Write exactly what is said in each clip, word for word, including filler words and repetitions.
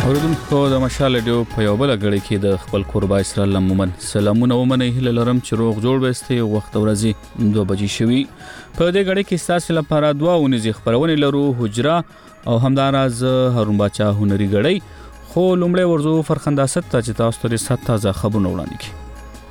اوردونکو د مشال ډیو په یو بل غړي کې د خپل قربا اسرائیل مومن سلامونه ومنه هله لرم چې روغ جوړ وسته وخت ورځي دوه بجې شوي په دې غړي کې تاسو لپاره دوا ونیزي خبرونه لرو حجره او همداراز هارون باچا هنري غړي خو لومړی ورزو فرخنداست ته چې تاسو ته ست تازه خبرونه وړاندې کړي.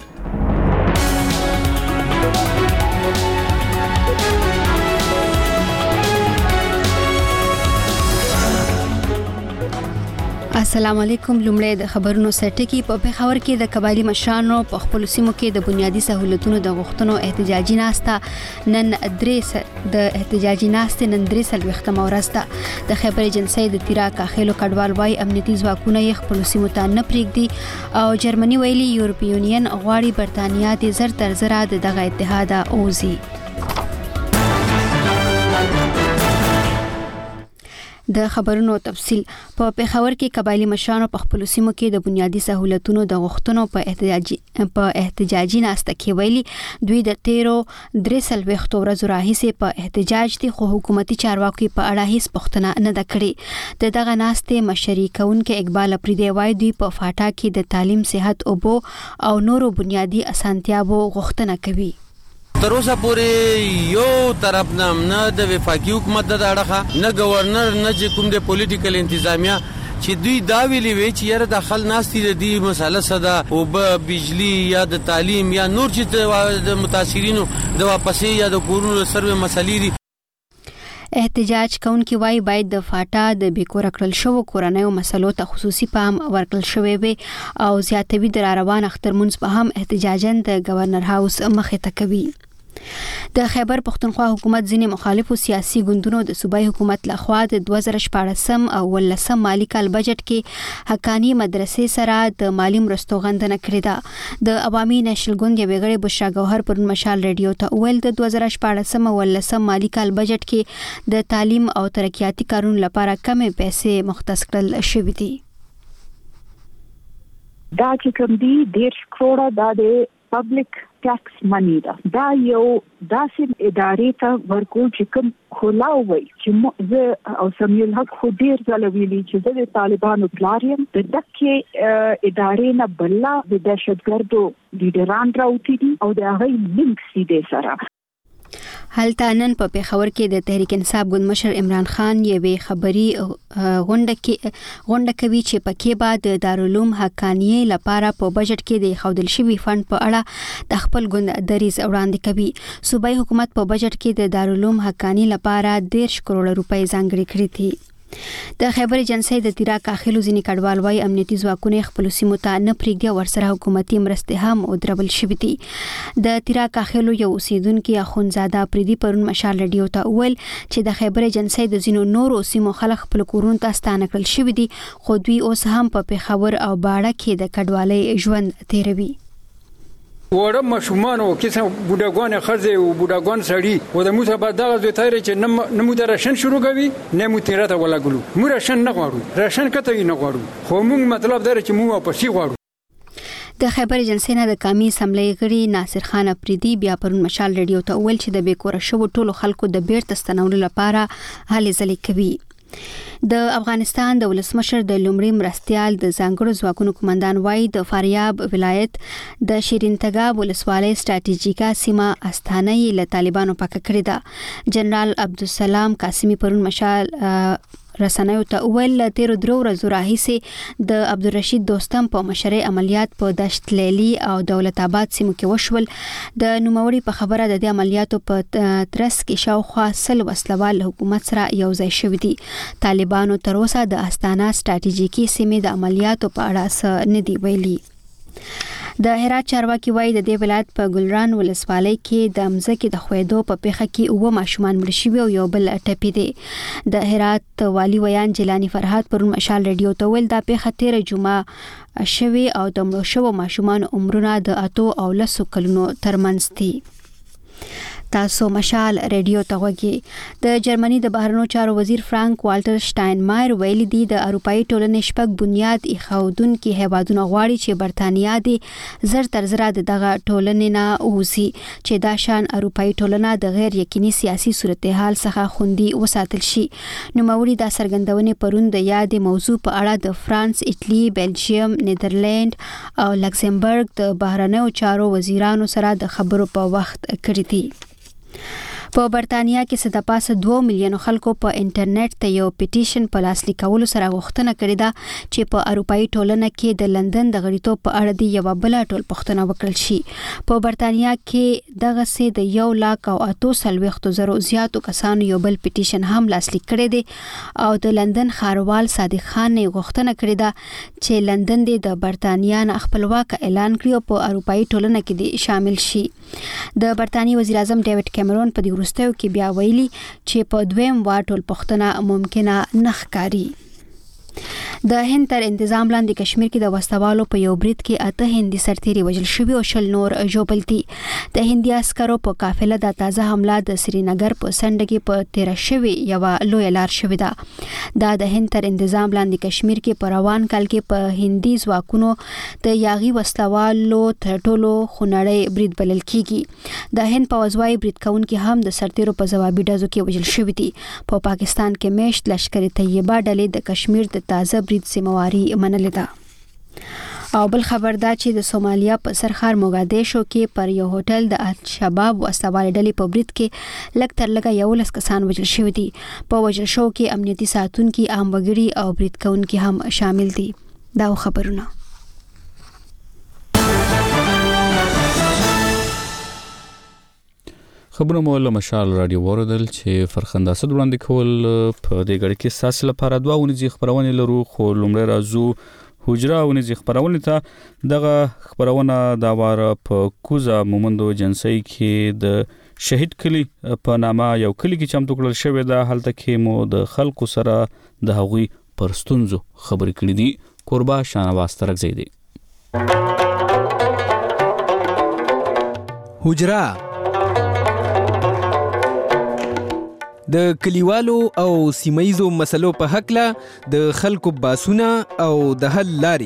السلام علیکم. لومړی د خبرونو سرټکی په پېښور کې د قبایلی مشرانو په خپل سیمو کې د بنیادی سہولتونو د غوښتنو احتجاجي ناسته نن درې د احتجاجي ناسته نن درې سلوختم ورسته د خیبر ایجنسی د تیرا کاخلو کډوال وای امنیتي ځواکونه یې خپل سیمو ته نه پریږدي او جرمني ویلي یورپی یونین غواړي برتانیا د زر تر زره دغه اتحاد اوزي. د خبرونو تفصیل په پېښور کې قبایلی مشرانو په خپل سیمو کې د بنیادی سہولتونو د غوښتنو په احتجاجي په احتجاجي ناسته کې ویلي دوی د تیرو درې سلويخت ورځو راهیسې په احتجاج دي خو حکومتي چارواکي په اړه هیڅ پوښتنه نه ده کړې. د دغه ناسته مشري کوونکې اقبال افریدی وایي دوی په فاټا کې د تعلیم صحت اوبو او نورو بنیادی اسانتیاو غوښتنه کوي. تر اوسه پورې یو طرف نه د وفاقي حکومت د اړه نه گورنر نه چې کوم د پولیټیکل انتظامیه چې دوی دا ویلي وي چې یاره د خل ناستي د دې مسله صدا او به بجلی یا د تعلیم یا نور چې د متاثرینو د واپسې یا د کورونو سروي مسلې دي. احتجاج کوونکي وای باید د فاټا د بیکور کړل شو کورنۍ مسلو ته خصوصي پام ورکړل شوی وي او زیاتوي د روان اخترمنځ په هم احتجاجن د گورنر هاوس مخه ته کوي. د خیبر پختونخوا حکومت ځینې مخالفو سیاسي ګوندونو د صوبایي حکومت لخوا د دوه زره شپاړسم او ولسم مالی کال بجټ کې حقانی مدرسې سره د مالی مرستو غندنه کړې ده. د عوامي نشل ګوند یو غړي بشرا ګوهر پر مشال رادیو ته ویل د دوه زره شپاړسم او ولسم مالی کال بجټ کې د تعلیم او ترقیاتي کارونو لپاره کمې پیسې مختص کړل شوې دي. دا چې کوم دي ډېر کروڑه د پبلک ټیکس منی دا دا یو داسې ادارې ته ورکول چې کوم خلاوي چې زه او سمیل حق خو ډیر ځله ویلي چې زه د طالبانو پلاریم د دکې ادارې نه بلا د دهشتګردو لیډران راوتی دي او د هغه لینک سیده سره. هلته نن په پېښور کې د تحریک انصاف ګوند مشر عمران خان یوې خبري غونډه کې غونډه کوي چې پکې بعد د دارالعلوم حقانیه لپاره په بجټ کې د خودل شوی فند په اړه د خپل ګوند دریز وړاندې کوي. صوبایي حکومت په بجټ کې د دارالعلوم حقانیه لپاره ډیر کروڑ روپۍ ځانګړي کړې دي. د خیبر ایجنسی د تیرا کاخلو ځینې کډوال وای امنیتي ځواکونه خپل سیمو ته نه پریږدي ورسره حکومتي مرستې هم او دربل شوې دي. د تیرا کاخلو یو اوسیدونکو اخونزاده پریدي پرون مشال رادیو ته ویل چې د خیبر ایجنسی د زینو نورو سیمو خلک خپل کورونو ته ستانه کړل شوې دي خو دوی اوس هم په پېښور او باړه کې د کډوالۍ ژوند تیروي. وړه مشومان او کیسه بوډاګان خرځي او بوډاګان سړي و د موسی په دغه ځای تیر چې نه مو درشن شروع کوي نه مو تیرته ولا ګلو مو راشن نه غواړو راشن کته نه غواړو خو موږ مطلب دا چې مو واپس غواړو. د خیبر ایجنسی نه د قومي اسمبلی غړي ناصر خان افریدي بیا پرون مشال رادیو ته ویل چې د بیکور شو ټولو خلکو د بیرته ستنولو لپاره هلې ځلې کوي. د افغانستان د ولسمشر د لومړي مرستيال د ځانګړو ځواکونو کمانډان وای د فاریاب ولایت د شیرین تګاب ولسوالۍ سټریټیژیکا سیمه استانه یې له طالبانو پاک کړې ده. جنرال عبدالسلام قاسمی پرون مشال رسنیو ته ویل تیر درو ورځې راهیسې د عبدالرشید دوستم په مشرۍ عملیات په دشت لیلی او دولت آباد سیمو کې وشول. د نوموړي په خبره د دې عملیاتو په ترڅ کې شاوخوا سل وسلوال حکومت سره یو ځای شوي دي. طالبانو تر اوسه د استانا سټریټیژیکي سیمې د عملیاتو په اړه څه نه دی ویلي. د هرات چارواکي وایي د دې ولایت په ګلران ولسوالۍ کې د مځکې د خویدو په پیښه کې اوه ماشومان مړ شوي او یو بل ټپي دي. د هرات والی ویان جیلانی فرهاد پرون مشال رادیو ته ویل دا پیښه تیره جمعه شوي او د مړو شوو ماشومان عمرونه د اتو او لسو کلونو ترمنځ دي. تاسو مشال رادیو ته وګورئ. د جرمني د بهرنیو چارو وزیر فرانک والټر شټاینمایر ویلي دی د اروپאי ټولنې شپږ بنیاد ایښودونکي هیوادونه غواړي چې برتانیا د زر تر زره دغه ټولنې نه اوسي چې دا شان اروپאי ټولنه د غیر یقیني سیاسي صورتحال څخه خوندي وساتل شي. نوموړي دا څرګندونې پرون د یادې موضوع په اړه د فرانس، ایټالي، بلجیم، نیدرلند او لکسمبرګ د بهرنیو چارو وزیرانو سره د خبرو په وخت کړی دی. په برتانیا کې څه د پاسه دوه میلیونو خلکو په انټرنیټ ته یو پیټیشن په لاس لیکولو سره غوښتنه کړې ده چې په اروپאי ټولنه کې د لندن د غړیتوب په اړه د یو بل ټول پوښتنه وکړل شي. په برتانیا کې دغه سه د یو لاک او اته سلويختو زرو زیاتو کسانو یو بل پیټیشن هم لاسلیک کړی دی او د لندن ښاروال صادق خان نه غوښتنه کړې ده چې لندن د برتانیا نه خپلواک اعلان کړي او په اروپאי ټولنه کې شامل شي. د برتانیې وزیر اعظم ډیوډ کیمرون په وروستیو کې بیا ویلي چې په دویم وار ټول پښتنه ممکنه نه ښکاري. د هند تر انتظام لاندې کشمیر کې د وسوالو په یو برید کې اته هندي سرتیري وژل شوي او شل نور ژوبل دي. د هندي عسکرو په قافله د تازه حمله د سرینګر په سند کې په تیر شوي یو لوی لار شوې ده. دا د هند تر انتظام لاندې کشمیر کې په روان کال کې په هندي ځواکونو د یاغي وسوالو تر ټولو خونړی برید بلل کیږي. د هند په وزوای برید کوونکي هم د سرتیرو په ځوابي ډزو کې وژل شوي دي. په پاکستان کې میشت لشکر طیبه ډلې د کشمیر د تازه برید سیمواري منلې ده. او بل خبر دا چې د سومالیا په سرخار موګادیشو کې پر یو هوټل د الشباب وسوال ډلې په برید کې لږ تر لږه یو لس کسان وژل شوي دي. په وژل شو کې امنیتي ساتونکي، عام وګړي او برید کوونکي هم شامل دي. دا خبرونه خبرونه مو له مشال رادیو وردل چې فرخنده صد وړاندې کول په دې غړي کې ساس لپاره دوا ونځي خبرونه لرو خو لومړی راځو حجره ونځي خبرونه ته دغه خبرونه دا واره په کوزا مومندو جنسي کې د شهید کلی په نامه یو کلی کې چمتو کړل شوی دا هلته کې مو د خلکو سره د هغوی پرستونزو خبرې کړې دي. قربا شانواز ترک زیدي حجره د کلیوالو او سیمایزو مسلو په حق له د خلکو باسونه او د حل لاري.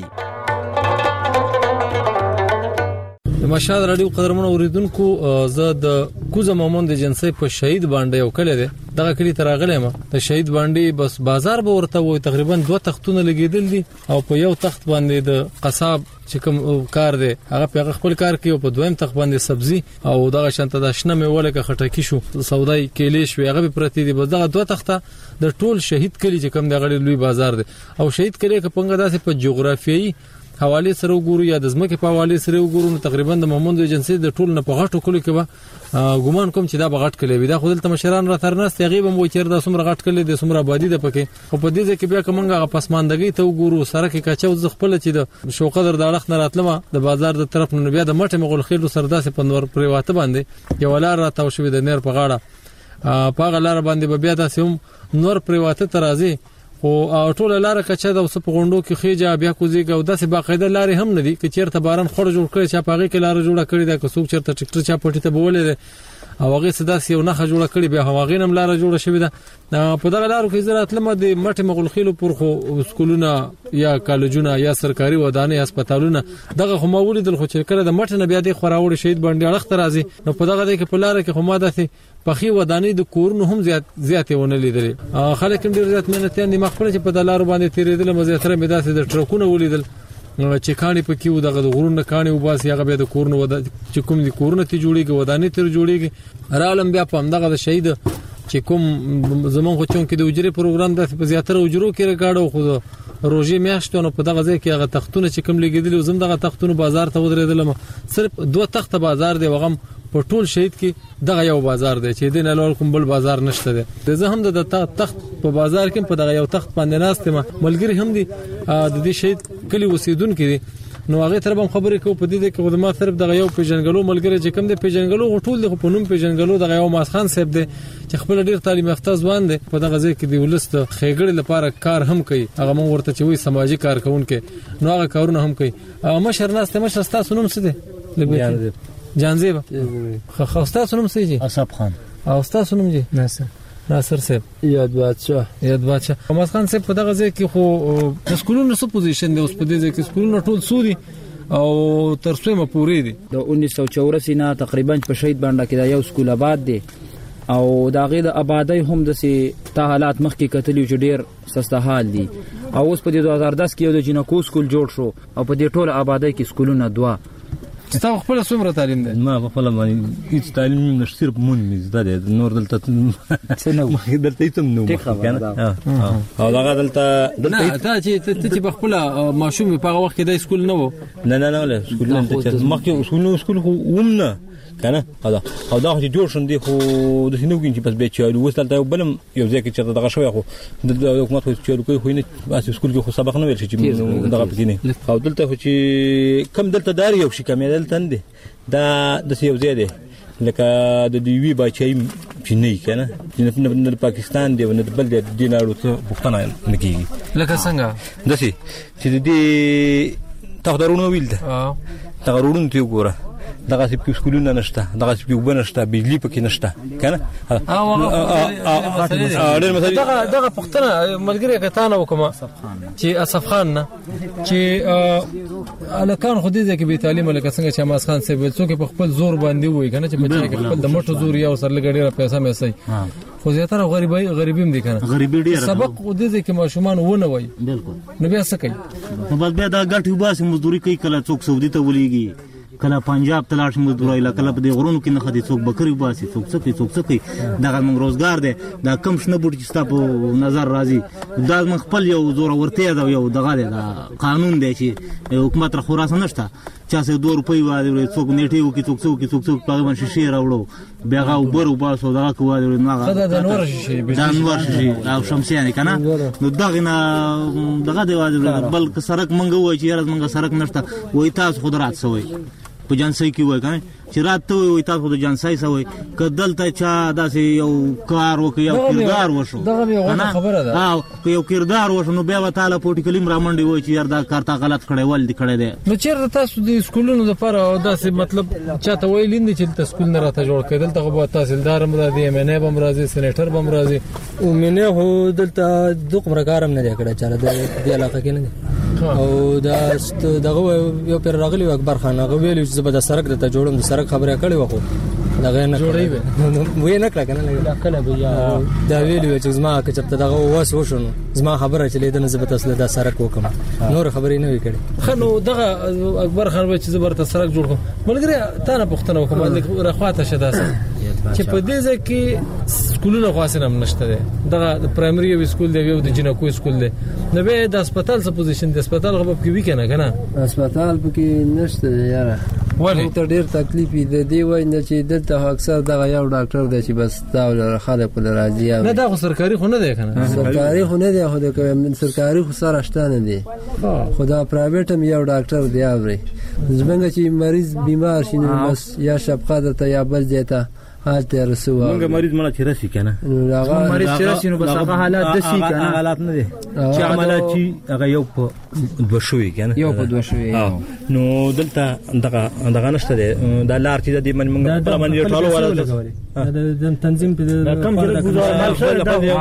د مشال رادیو قدرمن اوریدونکو زه د کوزه مومند جنسي په شهید باندې یو کله ده دغه کلی تراغله ما د شهید باندې بس بازار به ورته وي تقریبا دوه تختونه لګیدل دي او په یو تخت باندې د قصاب چې کوم کار دی هغه په خپل کار کوي او په دویم تخت باندې سبزي او دغه شانته د شنه میوه لکه خټکی شو سودای کېلې شو هغه پرتی دی بس دغه دوه تخته د ټول شهید کلی چې کوم دغه لوی بازار دی او شهید کلی که پنګه داسې په جغرافیایي حواله سره وګورو یا د زمکه په حواله سره وګورو نو تقریبا د مومند جنسي د ټول نه په غټو کلی کې به ګومان کوم چې دا به غټ کلی وي دا خودل تمشران را ترناست غیب مو چیر د سمره غټ کلی د سمره آبادی د پکې خو په دې کې بیا کومه پسماندګي ته وګورو سره کې کاچو ز خپل چې د شوقدر د اړخ نه راتلمه د بازار د طرف نه بیا د مټه مغول خېلو سرداسه په نور پریواته باندې یو لار راته شوې د نیر په غاړه په غلار باندې بیا د سوم نور پریواته ترازی او ټول لار کچا د وسپ غونډو کې خېجا بیا کوزیګ او داسې باقاعده لارې هم ندي چې چیرته باران خور جوړ کړي چې پاغي کې لار جوړه کړي دا که څوک چیرته ټریکټر چا پټي ته بولې او هغه صداسي یو نه جوړه کړي بیا هغه نم لار جوړه شوې ده په دغه لارو کې زراعت لمه د مټه مغلخیلو پر خو سکولونه یا کالجونه یا سرکاري ودانې هسپتالونه دغه خو مولي د خو چې کړه د مټه نه بیا د خوراوړ شهید باندې اړخ ترازي نو په دغه د کې په لار کې خو ما داسې پخې ودانې د کورونو هم زیات زیاتې ونه لیدلې خلک هم ډیر زیات مهنتيان دي مخفل چې په دلارو باندې تیرېدل مزيتره مې داسې د ټرکونو ولیدل چې کانی پکې و دغه غرونه کانی و باس هغه به د کورونو ود چې کوم دي کورونه ته جوړيږي ودانې تر جوړيږي رالم بیا په همدغه د شهید چې کوم زمون خو چون کې د اجرې پروګرام د په زیاتره اجرو کې ریکارډ خو روزي میاشتونه په دغه ځای کې هغه تختونه چې کوم لګیدل زم دغه تختونه بازار ته ودرېدل صرف دوه تخت بازار دی وغم په ټول شهید کې دغه یو بازار دی چې دین لور کوم بل بازار نشته دی زه هم د تخت په بازار کې په دغه یو تخت باندې ناستم ملګری هم دي د دې شهید کلی وسیدونکو دي نو هغه تر به خبرې کو په دې کې خدمات صرف دغه یو پیژنګلو ملګری چې کوم دی پیژنګلو غټول دی په نوم پیژنګلو دغه یو ماسخان صاحب دی چې خپل ډیر تعلیم یافته ځوان دی په دغه ځای کې دی ولست خېګړې لپاره کار هم کوي هغه مون ورته چې وي سماجی کارکونکو نو هغه کارونه هم کوي مشر ناس ته مشر تاسو نوم څه دی جانزیب خو استاد سنم سي جی اسب خان او استاد سنم جی ناصر ناصر صاحب یاد بادشاه یاد بادشاه محمد خان صاحب په دغه ځای کې خو د سکولونو څه پوزیشن دی اوس په دې ځای کې سکولونو ټول سودي او تر څو مې پوری دي د انیس سو چوراسی نه تقریبا په شهید باندې کې دا یو سکول آباد دی او دا غي د آبادی هم د سي ته حالات مخکې کتلی چې ډیر سسته حال دي او اوس په دوه هزار دس کې یو د جنکو سکول جوړ شو او په دې ټوله آبادی کې سکولونه دوا تاسو خپل څومره تعلیم دی؟ ما خپل باندې هیڅ تعلیم نشته، صرف مون مې زده دي، نور دلته څه نه و دلته هیڅ نه و کنه. او هغه دلته نه ته چې ته چې خپل ماشوم په هغه وخت کې د سکول نه و؟ نه نه نه سکول نه ته مخکې سکول سکول ووم نه کنه دا او دا چې جوړ شون دي خو د سينو کې چې بس به چالو وستل بلم یو ځکه چې دغه شوی خو د حکومت خو چالو کوي خو نه بس سکول کې خو سبق نه ویل شي چې دغه پکې نه او دلته خو چې کم دلته دار یو شي کم دلته نه دا د یو ځای دی لکه د دیوی بچای چې نه کنه چې د پاکستان دی ونه بل د دینارو ته پښتنه نه کیږي لکه څنګه دسي چې د دې تقدرونه ویل ده تقدرونه ته وګوره دغه سپ سکولونه نشته، دغه سپ وبنشته، بجلی پکې نشته کنه. او دغه دغه پښتنه ملګری کتانه وکما چې اسف خان نه چې الکان خو دې کې به تعلیم لکه څنګه چې اماس خان سیب څوک په خپل زور باندې وای کنه چې بچی کې خپل د مټو زور یا سر لګړي پیسې مې سي خو زیاتره غریبای غریبیم دي کنه غریبی ډیر سبق دې کې ماشومان ونه وای بالکل نو بیا څه کوي نو بس بیا دا ګټي وباسي مزدوري کوي کله څوک سعودي ته ولېږي کله پنجاب تلاش مزدوري لا کله په دې غرونو کې نه خدي څوک بکری وباسي څوک څه کوي څوک څه کوي دا موږ روزګار دی دا کم شنه بوټ چې تاسو نظر راځي دا موږ خپل یو زور ورته دا یو دغه دا قانون دی چې حکومت را خراسان نشته چا سه دوه روپۍ وایي څوک نیټي وکي څوک څوک څوک څوک په باندې شیشه راوړو بیا غو بر وباسو دا کوه نه غدا د نور شي د نور شي او شمسیانه کنه نو دغه نه دغه دی واجب بلک سرک منګو وای چې یاره منګه سرک نشته وای تاسو خود رات سوي په جانسای کې وای کنه چې رات ته وای تاسو د جانسای سوي کدلته چا داسې یو کار وکي یو کردار وشو دغه خبره ده او یو کردار وشو نو بیا تعالی پولیټیکلی رامنډي وای چې یاره دا کارته غلط کړي ول دي کړي دي نو چیرته تاسو د سکولونو لپاره او داسې مطلب چاته ویلین دي چې تاسو سکول نه راته جوړ کړل ته به تحصیلدار هم راځي ایم ان ای هم راځي سېنیټر هم راځي او منه هو دلته دوه پرکارم نه کړه چاله د علاقې کې نه او دا دغه یو پر راغلی اکبر خان هغه ویل چې زبر سرک د ته جوړم د سرک خبره کړې وخو دغه نه جوړې وې نه کړه کنه کله بیا دا ویل چې زما که چپته دغه واس وشونو زما خبره چې لیدنه زبر تاسو د سرک وکم نور خبرې نه وکړي خنو دغه اکبر خان چې زبر ته سرک جوړ کوم ملګری تا نه پښتنه وکم راخواته شته چې په دې ځکه کې سکولونه خاصه هم نشته ده دغه پرایمري یو سکول دی یو د جنکو سکول دی نو به د هسپتال څخه پوزیشن د هسپتال غو په کې کنه کنه هسپتال پکې نشته یاره ولی ته ډیر تکلیف دی دی وای نه چې دلته اکثر دغه یو ډاکټر دی چې بس دا خلک په راځي نه دا سرکاري خو نه دی کنه سرکاري خو نه دی خو د سرکاري خو سره شته نه دی خدا پرایویټ هم یو ډاکټر دی اوري زمونږ چې مریض بیمار شي نو بس یا شپقه ته یا بل ځای حالته رسوا موږ مریض مړه چې راسي کنه هغه مریض چې راسي نو بس هغه حالات د سي کنه حالات نه دي چې عملات چې هغه یو په دوه شوي کنه یو په دوه شوي نو دلته دغه دغه نشته دا لار چې د من موږ په باندې ټولو ولا د تنظیم په کم چې گزار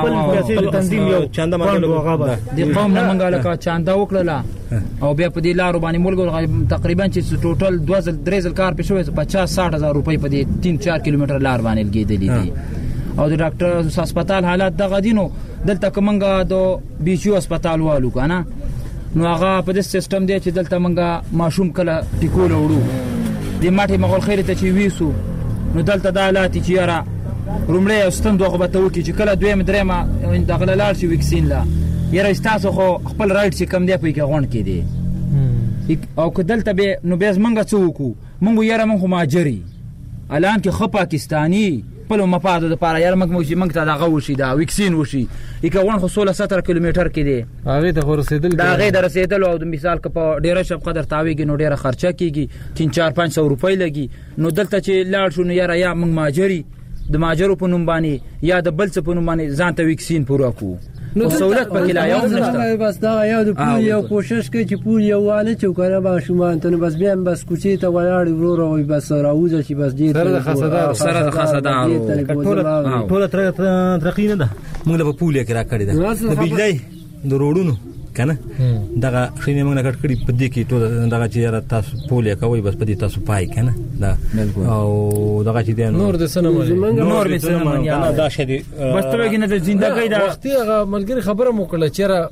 د تنظیم یو چاندا باندې د قوم نه منګاله کا چاندا وکړه او بیا په دې لارو باندې ملګرو تقریبا چې ټوټل دوه ځل درې ځل کار پښوي پچاس ساठ هزار روپۍ په دې تین چار کیلومتر لار باندې لګیدلې دي او د ډاکټر هسپتال حالات دغه دینو دلته کومنګا د بیچو هسپتال والو کنه نو هغه په دې سیستم دی چې دلته منګا ماشوم کله ټیکول وړو د ماټي مغول خیر ته چې ویسو نو دلته د حالات چې یاره رومړی واستم دوغه به ته وکی چې کله دویم درېما دغه لار شي وکسین لا یاره استاسو خو خپل رائټ چې کم دی په کې غون کې دی او کدلته به نو بیز منګه څوکو منګو یاره منخو ماجری الان کې خو پاکستانی په مفاد د پاره یاره منګ موږ ته دغه وشي دا وکسین وشي یک غون خو سولہ ستر کیلومتر کې دی هغه ته رسیدل دا هغه د رسیدل او د مثال ک په ډیره شپ قدر تاویږي نو ډیره خرچه کیږي تین چار پنځه سو روپۍ لګي نو دلته چې لاړ شو نو یاره یا منګ ماجری د ماجرو په نوم باندې یا د بل څه په نوم باندې ځان ته وکسین پورا کو نو سہولت پکې لا یو نشته. بس دا یو د پول یو کوشش کوي چې پول یو واله چې کنه با شومان ته بس بیا بس کوچی ته ولاړ ورور او بس راوځي چې بس دې سره د خاصدار سره د خاصدار ټول ټول ترقی نه ده موږ له پول کې را کړی ده د بجلی د روډونو کنه دغه شینه موږ نه کټ کړی په دې کې ټول دغه چې تاسو پول کوي بس په دې تاسو پای کنه دا او دغه چې نور د سنمه نور د سنمه نه دا شدي بس ته کې نه د ژوندۍ دا وختي هغه ملګری خبره مو کړه چې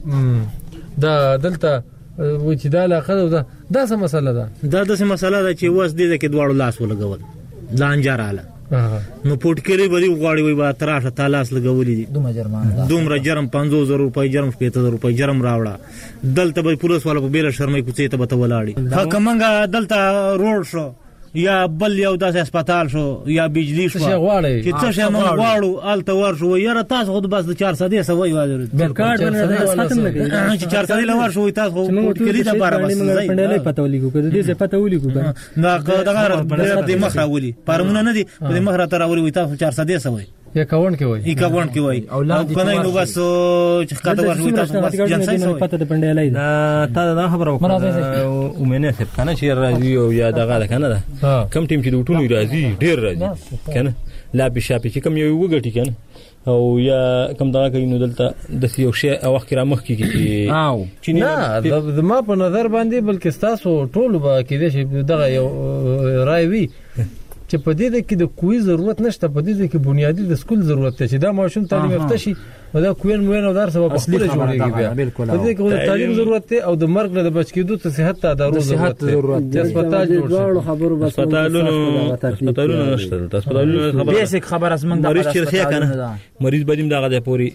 دا دلته و چې دا علاقه ده دا څه مسله ده دا د څه مسله ده چې وس دې کې دواړو لاس ولګول لانجراله نو پټکری بری غواړي وي با تراشه تالاس لګولې دي دومره جرمانه دومره جرم پنځوس زره روپۍ جرم شپږ زره روپۍ جرم راوړه دلته به پولیس والا په بیل شرمې کوڅې ته به ولاړی حق منګه دلته روډ شو یا بل یو داسې هسپتال شو یا بجلی شو چې څه شي موږ غواړو الته ورشو یاره تاسو خود بس د چار سده سوي وایي کارت باندې ختم نه کوي چې چار سده لور شو تاسو پټکری ده بار بس پندلې پته ولي کو کده دې پته ولي کو دا دغه د مخ راولي پرمونه نه دي د مخ را تر راولي تاسو چار سده سوي یا کاون کې وای ای کاون کې وای او کنه نو بس چې کاته ورشو تاسو بس جنسای سوي پته د پندلې دا تا دا خبره وکړه او مینه څه کنه چې راځي او یا دغه کنه دا کم ټیم چې د ټولو راځي ډیر راځي کنه لا به شاپې چې کم یو وګټي کنه او یا کم دا کوي نو دلته د یو شی او وخت را مخ کې او چې نه د ما په نظر باندې بلکې تاسو ټول به کې دې دغه یو رائے وي چې په دې کې د کوی ضرورت نشته په دې کې بنیادی د سکول ضرورت ته چې دا ماشوم تعلیم یافته شي دا کوین موین او در سبب خپل جوړیږي بیا په دې کې د تعلیم ضرورت ته او د مرګ نه د بچ کېدو ته صحت ته د ضرورت ته هسپتال جوړ خبرو بس هسپتالونو هسپتالونو نشته هسپتالونو خبره بیسیک خبره اسمن د مریض چې کنه مریض بدیم دغه د پوری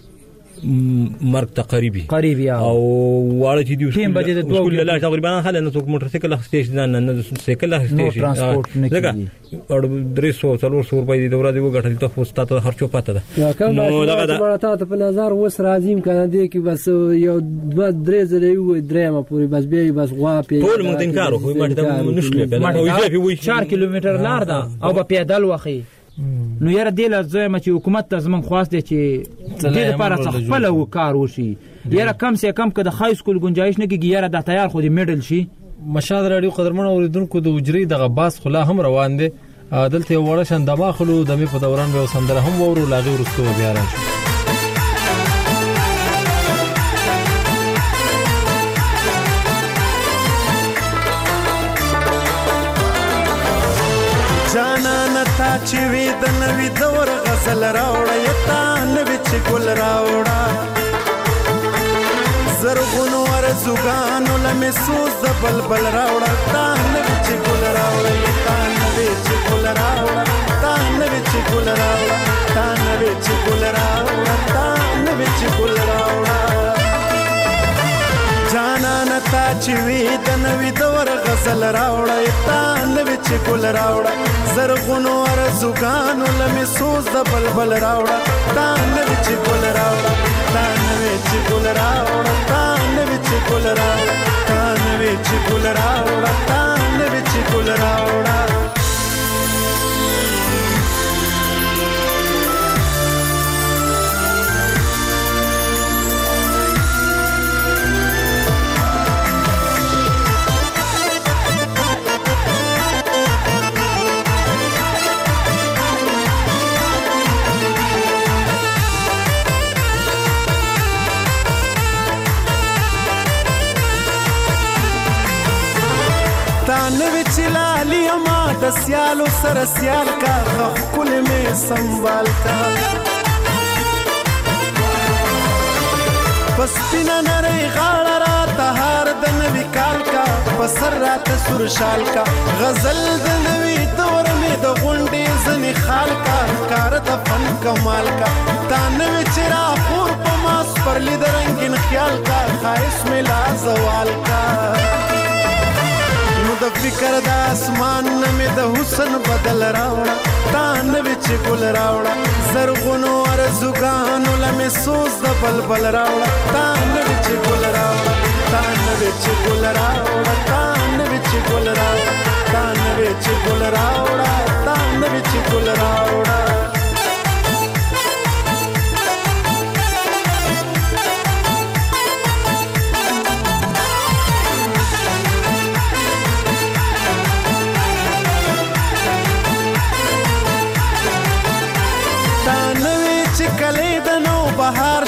مرګ ته قریبي قریبي او واړه چې دی تیم بجې د سکول له تقریبا خل نه څوک موټر سایکل اخستې نه نه سایکل اخستې ترانسپورت نه کیږي او درې سوه څلور سوه روپۍ د ورځې وګټل ته خو ستاسو خرچو پته ده نو دغه د په نظر وس راځیم کنه دې کې بس یو دوه درې ځلې وي درېمه پوری بس به بس غوا په ټول مونږ انکار خو ما ته نشله او چار کیلومتر لار ده او په پیدل وخی نو یاره دې لازم چې حکومت ته زمون خواست دي چې دې لپاره خپل وکړ وشي یاره کم سه کم که د های سکول گنجائش نه کیږي یاره د تیار خو دې میډل شي. مشاد رادیو قدرمن اوریدونکو د اجري دغه باس خلا هم روان دي دلته وړه شند دماخلو د می په دوران به سندره هم ورو لاغي ورستو بیا راشي. تا چې وی د نوې دور غزل راوړه یتا نوې چې ګل راوړه زرغونو ارزوګانو لمې سوز د بلبل راوړه تا نوې چې ګل راوړه یتا نوې چې ګل راوړه تا نوې چې ګل راوړه تا نوې چې ګل راوړه تا نوې چې ګل راوړه جانان تا چې وی د نوې دور غزل راوړه یتا نوې چې ګل راوړه زرغونو ارزوګانو لمې سوز د بلبل راوړه تا نوې چې ګل راوړه تا نوې چې ګل راوړه تا نوې چې ګل راوړه تا نوې چې ګل راوړه تا نوې چې ګل راوړه نوی چلالی اما د سیالو سر سیال کا خکل میں سنبال کا پس پینا نری غاڑا را تہار د نوی کال کا پسر رات سر شال کا غزل د نوی دور میں د غنڈی زنی خال کا کار د فن کمال کا تا نوی چرا پور پماس پر لی د رنگین خیال کا خواہش میں لا زوال کا د فکر د اسمان مې د حسن بدل راوړه تا نوې چې ګل راوړه زرغونو ارزوګانو لمې سوز د بلبل راوړه تا نوې چې ګل راوړه تا نوې چې ګل راوړه تا نوې چې ګل راوړه تا نوې چې ګل راوړه تا نوې چې ګل راوړه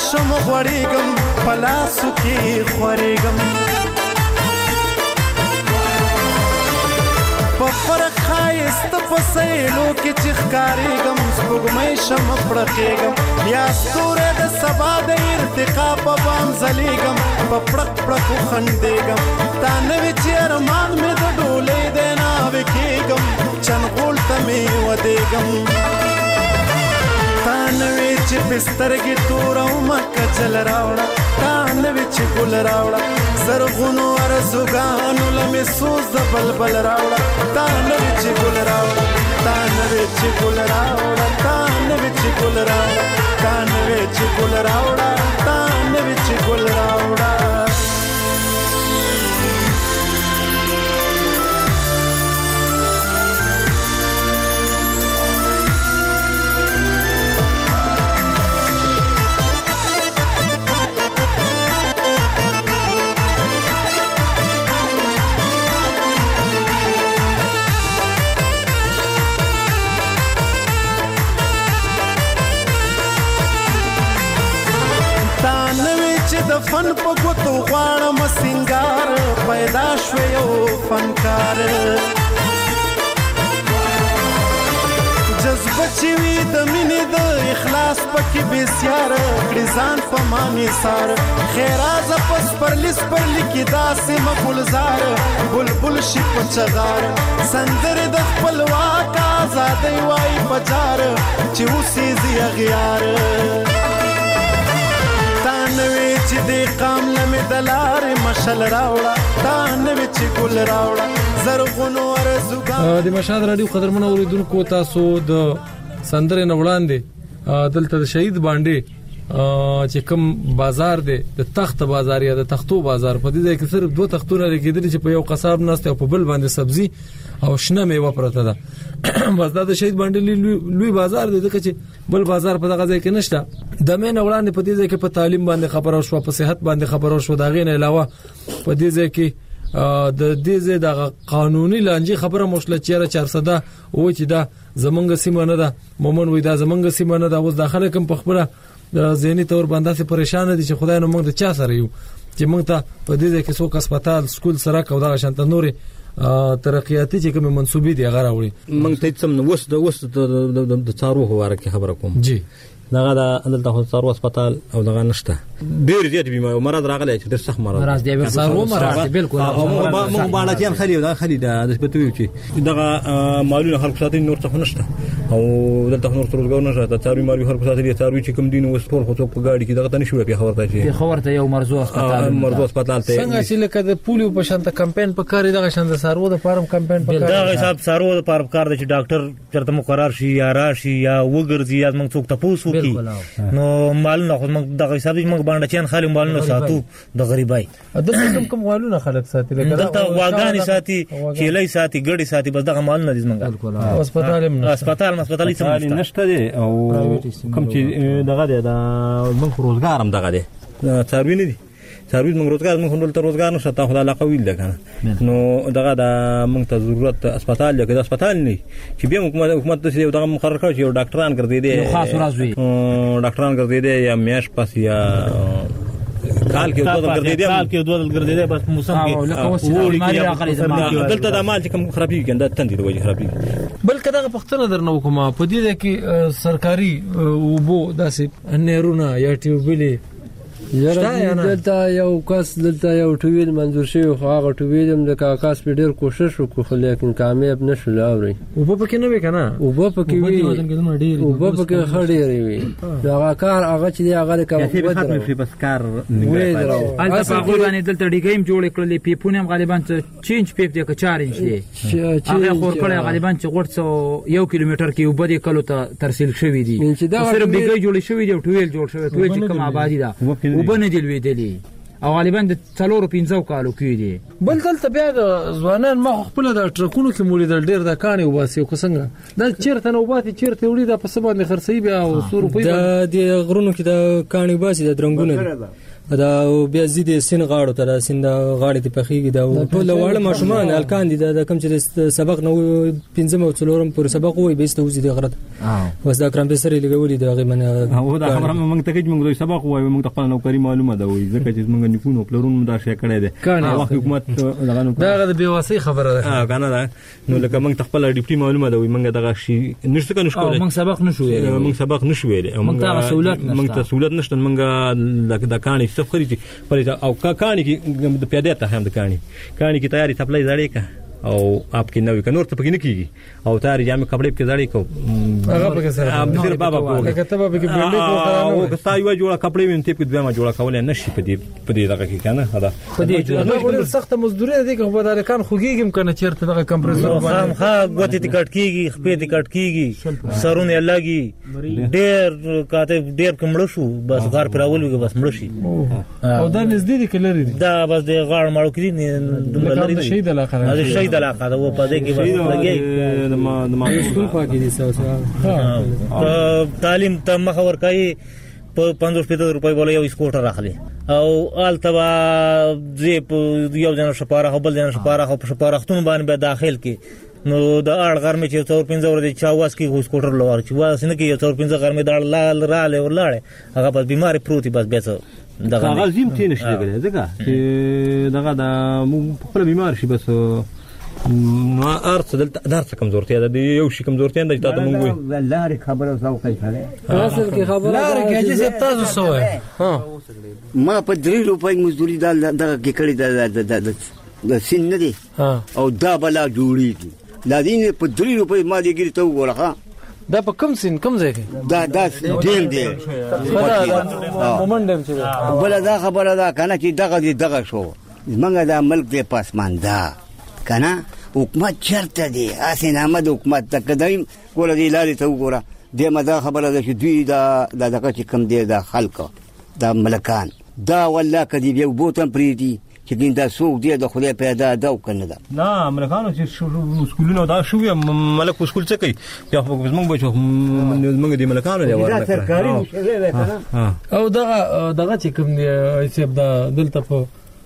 شم غوړېږم په لاسو کې خورېږم په فرق ښایسته په سیلو کې چې ښکارېږم سپوږمۍ شم پړقېږم یا ستوری د سبا د ارتقا په بام ځلېږم په پړق پړقو خندېږم تا نه وې چې ارمان مې د ډولۍ دی ناوې کېږم چنغول ته مې ودېږم تا نه وې چې بسترګې تورومه کجل راوړه تا نه وې چې ګل راوړه زرغونو ارزوګانو له مې سوز د بلبل راوړه تا نه وې چې ګل راوړه تا نه وې چې ګل راوړه تا نه وې چې ګل راوړه تا نه وې چې ګل راوړه تا نه وې چې ګل راوړه د فن په ګوتو غواړم سنگار پیدا شوی یو فنکار جذبه چې وي د مینې د اخلاص پکې بسیار کړي ځان په ما نثار خیرازه په سپرلي سپرلي کې داسې مګلزار بلبل شي په چغار سندرې د خپلواک ازادۍ وایي په جار چې اوسېږي اغیار تا نوې چې دې قام لمې د لارې مشل راوړه تا نوې چې ګل راوړه زرغونو ارزوګان د مشهد رادیو قدرمن اوریدونکو تاسو د سندرې نه وړاندې دلته د شهید باندې چې کوم بازار دی د تخت بازار یا د تختو بازار په دې ځای کې صرف دوه تختونه لګیدل چې په یو قصاب ناست او په بل باندې سبزی او شنه میوه پرته ده بس دا د شهید باندې لوی بازار دی ځکه چې بل بازار په دغه ځای کې نشته د مین وړاندې په دې ځای کې په تعلیم باندې خبرو شو په صحت باندې خبرو شو دا غي نه علاوه په دې ځای کې د دې ځای د قانوني لانجې خبره مشله چیرې چهارصد او چې دا زمونږ سیمه نه ده مومن وې دا زمونږ سیمه نه ده اوس داخله کوم په خپل ذهني تور باندې سي پریشان دي چې خدای نو موږ د چا سره یو چې موږ ته په دې ځای کې څوک هسپتال سکول سره کو دا شانت نوري ترقیاتي چې کوم منسوبې دي هغه راوړي موږ ته څم نو وس د وس د څارو هواره کې خبره کوم جی دغه د دلته څارو هسپتال او دغه نشته ډیر زیات بیمار مرض راغلی چې ډیر سخت مرض مرض دی څارو مرض بالکل موږ باندې چې خالي دا خالي د سپتوي چې دغه مالونه خلک ساتي نور څه نشته او دلته نور روزګار نشته څارو مالي خلک ساتي څارو چې کوم دین وس ټول خو په گاډي کې دغه تنه شو په خبرته چې خبرته یو مرزو هسپتال مرزو هسپتال ته څنګه چې لکه د پولیو په شانت کمپاین په کار دغه شانت څارو د فارم کمپاین په کار دا حساب څارو د فارم کار د چې ډاکټر چرته مقرر شي یا راشي یا وګرځي یا موږ څوک تاسو کی نو مالونه خو موږ دغه حساب موږ باندې چین خالي مالونه ساتو د غریبای دلته کوم کوم مالونه خلک ساتي لکه دلته واګانی ساتي کېلای ساتي ګړي ساتي بس دغه مالونه دي موږ هسپتال هسپتال هسپتال هیڅ نشته دي او کوم چې دغه د موږ روزګار هم دغه دي څاروي نه دي څاروي موږ روزګار موږ دلته روزګار نشته ته خدای علاقه ویل ده کنه نو دغه د موږ ته ضرورت هسپتال لکه د هسپتال نه چې بیا حکومت حکومت ته دغه مقرر کړ چې ډاکټران ګرځي دي خاص راځي ډاکټران ګرځي دي یا میاش پاس یا کال کې دوه ګرځي دي کال کې دوه ګرځي دي بس موسم کې دلته د مال چې کوم خرابي کنده تندې د وجه خرابي بلکې دغه پښتنه درنو کوم په دې کې سرکاري وبو داسې نهرونه یا ټیوبلې یاره دلته یو کس دلته یو ټویل منظور شوی خو هغه ټویل هم د کاکاس په ډیر کوشش وکړ خو لیکن کامیاب نشو لاوري او په پکې نه وی کنه او په پکې وی او په پکې خړې وی دا کار هغه چې هغه کوي په بس کار وی درو البته په غوړانه دلته ډیګیم جوړ کړل پیپونه غالبا چینج پیپ دی که چار انچ دی هغه خور کړل غالبا چې غوړڅو یو کیلومتر کې وبدي کلو ته ترسیل شوی دی صرف ډیګي جوړ شوی دی ټویل جوړ شوی ټویل چې کوم آبادی ده وبنه دی لویدلی او غالبا د څلورو پنځو کالو کې دی بل دلته بیا د ځوانان ما خپل د ټرکونو کې مولید ډیر د کاني وباسي کو څنګه دا چیرته نو باندې چیرته وړي د په سبا باندې خرڅي بیا او څو روپۍ د غرونو کې د کاني وباسي د درنګونه دا بیا زیات سین غاړو ته سین دا غاړې ته پخېږي دا ټول واړه ماشومان الکان دي دا کوم چې سبق نو پنځم او څلورم پر سبق وای به ستو زیات غرت وس دا کرام به سره لګولې دا غي منه هو دا خبره موږ ته کې موږ سبق وای موږ خپل نوکری معلومه ده وای ځکه چې موږ نکونو پلرونو دا شي کړی دی وخت حکومت دا نو دا د بیواسي خبره ده ها کنه دا نو لکه موږ خپل ډیپټي معلومه ده وای موږ دغه شي نشته کنه شکول موږ سبق نشو ویل موږ سبق نشو ویل موږ ته سہولت نشته موږ ته سہولت نشته موږ د کاني سفرې چې او کاني کې د پیاده ته هم د کاني کاني کې تیاری سپلای زړې کا او اپ کې نوې کنور ته پکې نه کیږي او تیاری جامې کپڑے په زړې کو هغه پکې سره اب بابا په کتابه په کې بلډي کوو او کستا یو جوړه کپڑے وین ته په دوه ما جوړه کول نه شي په دې په دې دغه کې کنه دا په دې جوړه سخت مزدوري دي کوم بدل کان خوګيږم کنه چیرته دغه کمپرسور باندې خام غوتی ټیکټ کیږي خپې ټیکټ کیږي سرونه لګي ډېر کاته ډېر کمړ شو بس غار پر اول بس مړ شي او دا نږدې دي کلري دا بس د غاړ مړو کړي نه د شهید علاقه د شهید علاقه دا و پدې کې بس لګي د ما د ما سکول پاکي دي ها تعلیم ته مخور کوي په پنځوس پنځه روپۍ بوله یو سکوټر راخلي او التبا زی یو جن شپاره بل جن شپاره په شپارختون باندې به داخل کی نو د اړ غرمه چې څور پنځه ور دي چا واس کې سکوټر لور چې واس نه کې څور پنځه غرمه دال لال رااله ورلاړه هغه بس بیماری پروتي بس بیت دغه هغه زم تي نشي لګره ځکه چې دغه د خپل بیمار شي بس نو ارڅ دلته درڅ کمزورتیا ده یو شي کمزورتیا ده چې تاسو مونږ وي لارې خبره زاو کوي فاره اصل کې خبره لارې کې چې تاسو سوې ها ما په درې روپۍ مزدوري دا دغه کې کړی دا د سین نه دي او دا بلا جوړیږي دا دین په درې روپۍ ما دې ګری ته وګوره دا په کم سین کم ځای کې دا دا ډیم دی مومن ډیم چې بل دا خبره دا کنه چې دغه دې دغه شو منګه دا ملک دې پاسماندا کنه حکومت چرته دی اسین احمد حکومت تقدیم کوله دی لاري ته وګوره دې مدا خبره ده چې دوی دا دغه چې کم دی دا خلک دا ملکان دا والله کدی یو بوتن پریدي چې ګیندا سوق دی د خدای پیدا دا وکنه دا نه ملکانو چې سکولونو دا شو ملک سکول څه کوي یا موږ بچو موږ دې ملکانو دی ورته سرکاري مشره او دغه دغه چې کوم دی چې دا دلته په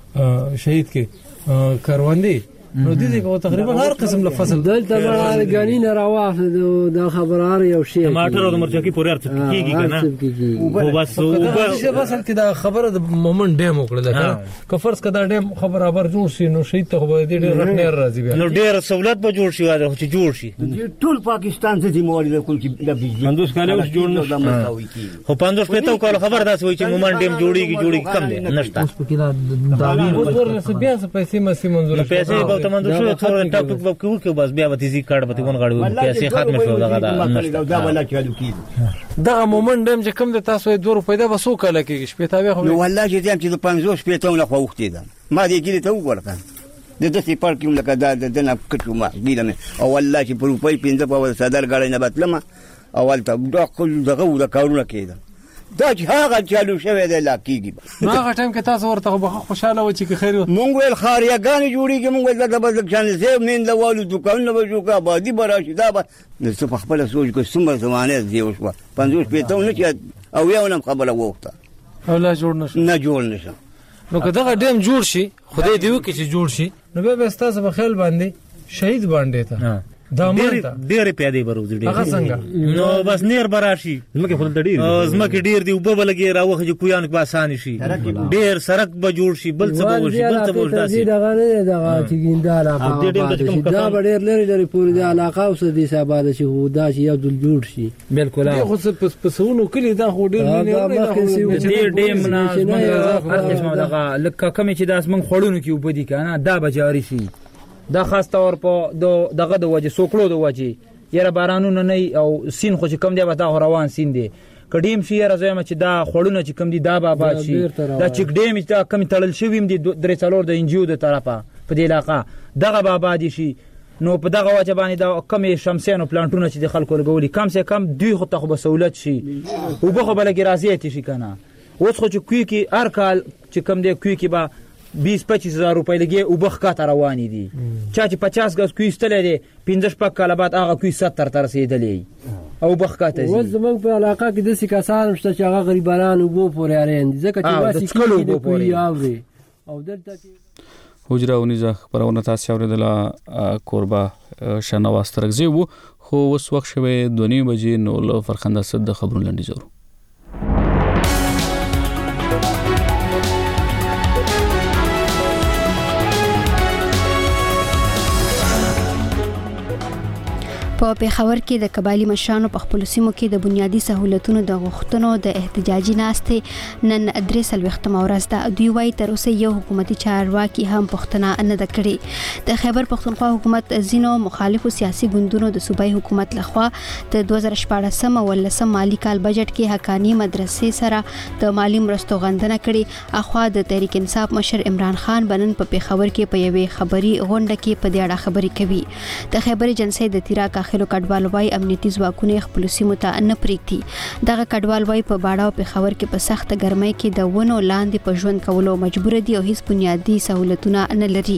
شهید کې کاروندي نو دې دغه تقریبا هر قسم له فصل دلته به غنی نه راوخ دا خبرار یو شی ټماټر او مرچکی پورې ارڅ کیږي کنه او بس او بس کې دا خبره د مومن ډیم وکړه کنه که فرض کړه ډیم خبر خبر جوړ شي نو شي ته به دې ډېر رټنیر راځي بیا نو ډېر سہولت به جوړ شي واده چې جوړ شي ټول پاکستان ته دې موارد کول چې د بجلی پندوس کاله اوس جوړ نه خو پندوس پته کول خبر داس وای چې مومن ډیم جوړیږي جوړیږي کم دی نشته اوس په کې دا داوی ورته بیا څه پیسې مې منظور پیسې به ته منظور شو څو ټاپ ټاپ کوو کې بس بیا به تیزی کارت به ون غړو پیسې ختم شو دغه دا ولا چالو کیږي دا مومن ډیم چې کم د تاسو دوه روپۍ دا وسو کله کېږي شپې تا نو والله چې دیم چې د پنځوس پېته نه خو وخت ده ما دې ګیله ته وګورم د دې پارک یو لکه دا د نه کټو ما ګیله او والله چې په روپۍ پنځه په صدر غړې نه بتلم اول ته دا خل دغه د کارونه کېده دا چې هغه چالو شوی دی لا کېږي نو هغه ټایم کې تاسو ورته خوشاله و چې خیر مونږ ویل خاریاګانې جوړېږي مونږ ویل دا به ځان زه مين لوالو دکانونه به جوړ کا بادي براشي دا به نو په خپل سوچ کو څومره زمانه دی وشو پنځوس پېته نه چې او یو نم خبره وخته او لا جوړ نشو نه جوړ نشو نو که دا ډیم جوړ شي خدای دې وکړي چې جوړ شي نو به تاسو په خیال باندې شهید باندې ته دا مونږ ډېر پیادې بروز ډېر هغه څنګه نو بس نیر براشي زمکه خپل ډېر زمکه ډېر دی وب بلګي راوخه چې کویان په اسانه شي ډېر سرک به جوړ شي بل څه به وشي بل څه به وشي دا غنه دا چې ګیندا علاقه دا ډېر لري لري پوری د علاقه او سدي سباده شي هودا شي یو دل جوړ شي بالکل خو څه پسونو کلی دا خو ډېر نه ډېر ډیم نه هر قسمه دغه لکه کمی چې داس من خړونو کې وبدي کنه دا به جاری شي دا خاص طور په دغه د وجه سوکړو د وجه یره بارانونه نه او سین خو چې کم دی به دا روان سین دی کډیم شي یره زما چې دا خړونه چې کم دی دا بابا شي دا چې ډیم چې کم تړل شویم دي درې څلور د انجیو د طرفه په دې علاقه دغه بابا دي شي نو په دغه وجه باندې دا کم شمسیانو پلانټونه چې د خلکو لګولي کم سه کم دوی خو ته خو به سہولت شي او به خو بلګی راځي شي کنه اوس خو چې کوی کې هر کال چې کم دی کوی کې به بیس پچیس هزار روپۍ لګي او بخ کا تر روانې دي چا چې پچاس غز کوی ستلې دي پنځه شپږ کاله بعد هغه کوی ستر تر رسیدلې او بخکاته ول زمنګ په علاقه کې د سکاسان شته چې هغه غریبانو وبو پورې اړین دي ځکه چې واسي کې د کوی اوري او دلته کې حجره ونیزه خبرونه تاسو اوریدله کوربه شنواز ترغزی وو خو اوس وخت شوه دونی بجې نو له فرخنده صد خبرونه لنډی زرو په پیښور کې د قبایلی مشرانو په خپل سیمو کې د بنیادی سہولتونو د غوښتنو د احتجاجي ناستې نن درې څلوېښتمه ورځ ده. دوی وايي تر اوسه یو حکومتي چارواکي هم پوښتنه نه ده کړې. د خیبر پښتونخوا حکومت ځینو مخالفو سیاسي ګوندونو د صوبایي حکومت لخوا د دوه زره شپاړسم او ولسم مالی کال بجټ کې حقانی مدرسې سره د مالی مرستو غندنه کړې. اخوا د تحریک انصاف مشر عمران خان بنن په پیښور کې په یوې خبري غونډه کې په دې اړه خبرې کوي. د خیبر جنسي د تیرا داخلو کډوال وای امنیتي ځواکونه خپل سیمو ته نه پریږدي. دغه کډوال وای په باړه او پیښور کې په سخت ګرمۍ کې د ونو لاندې په ژوند کولو مجبور دي او هیڅ بنیادی سہولتونه نه لري.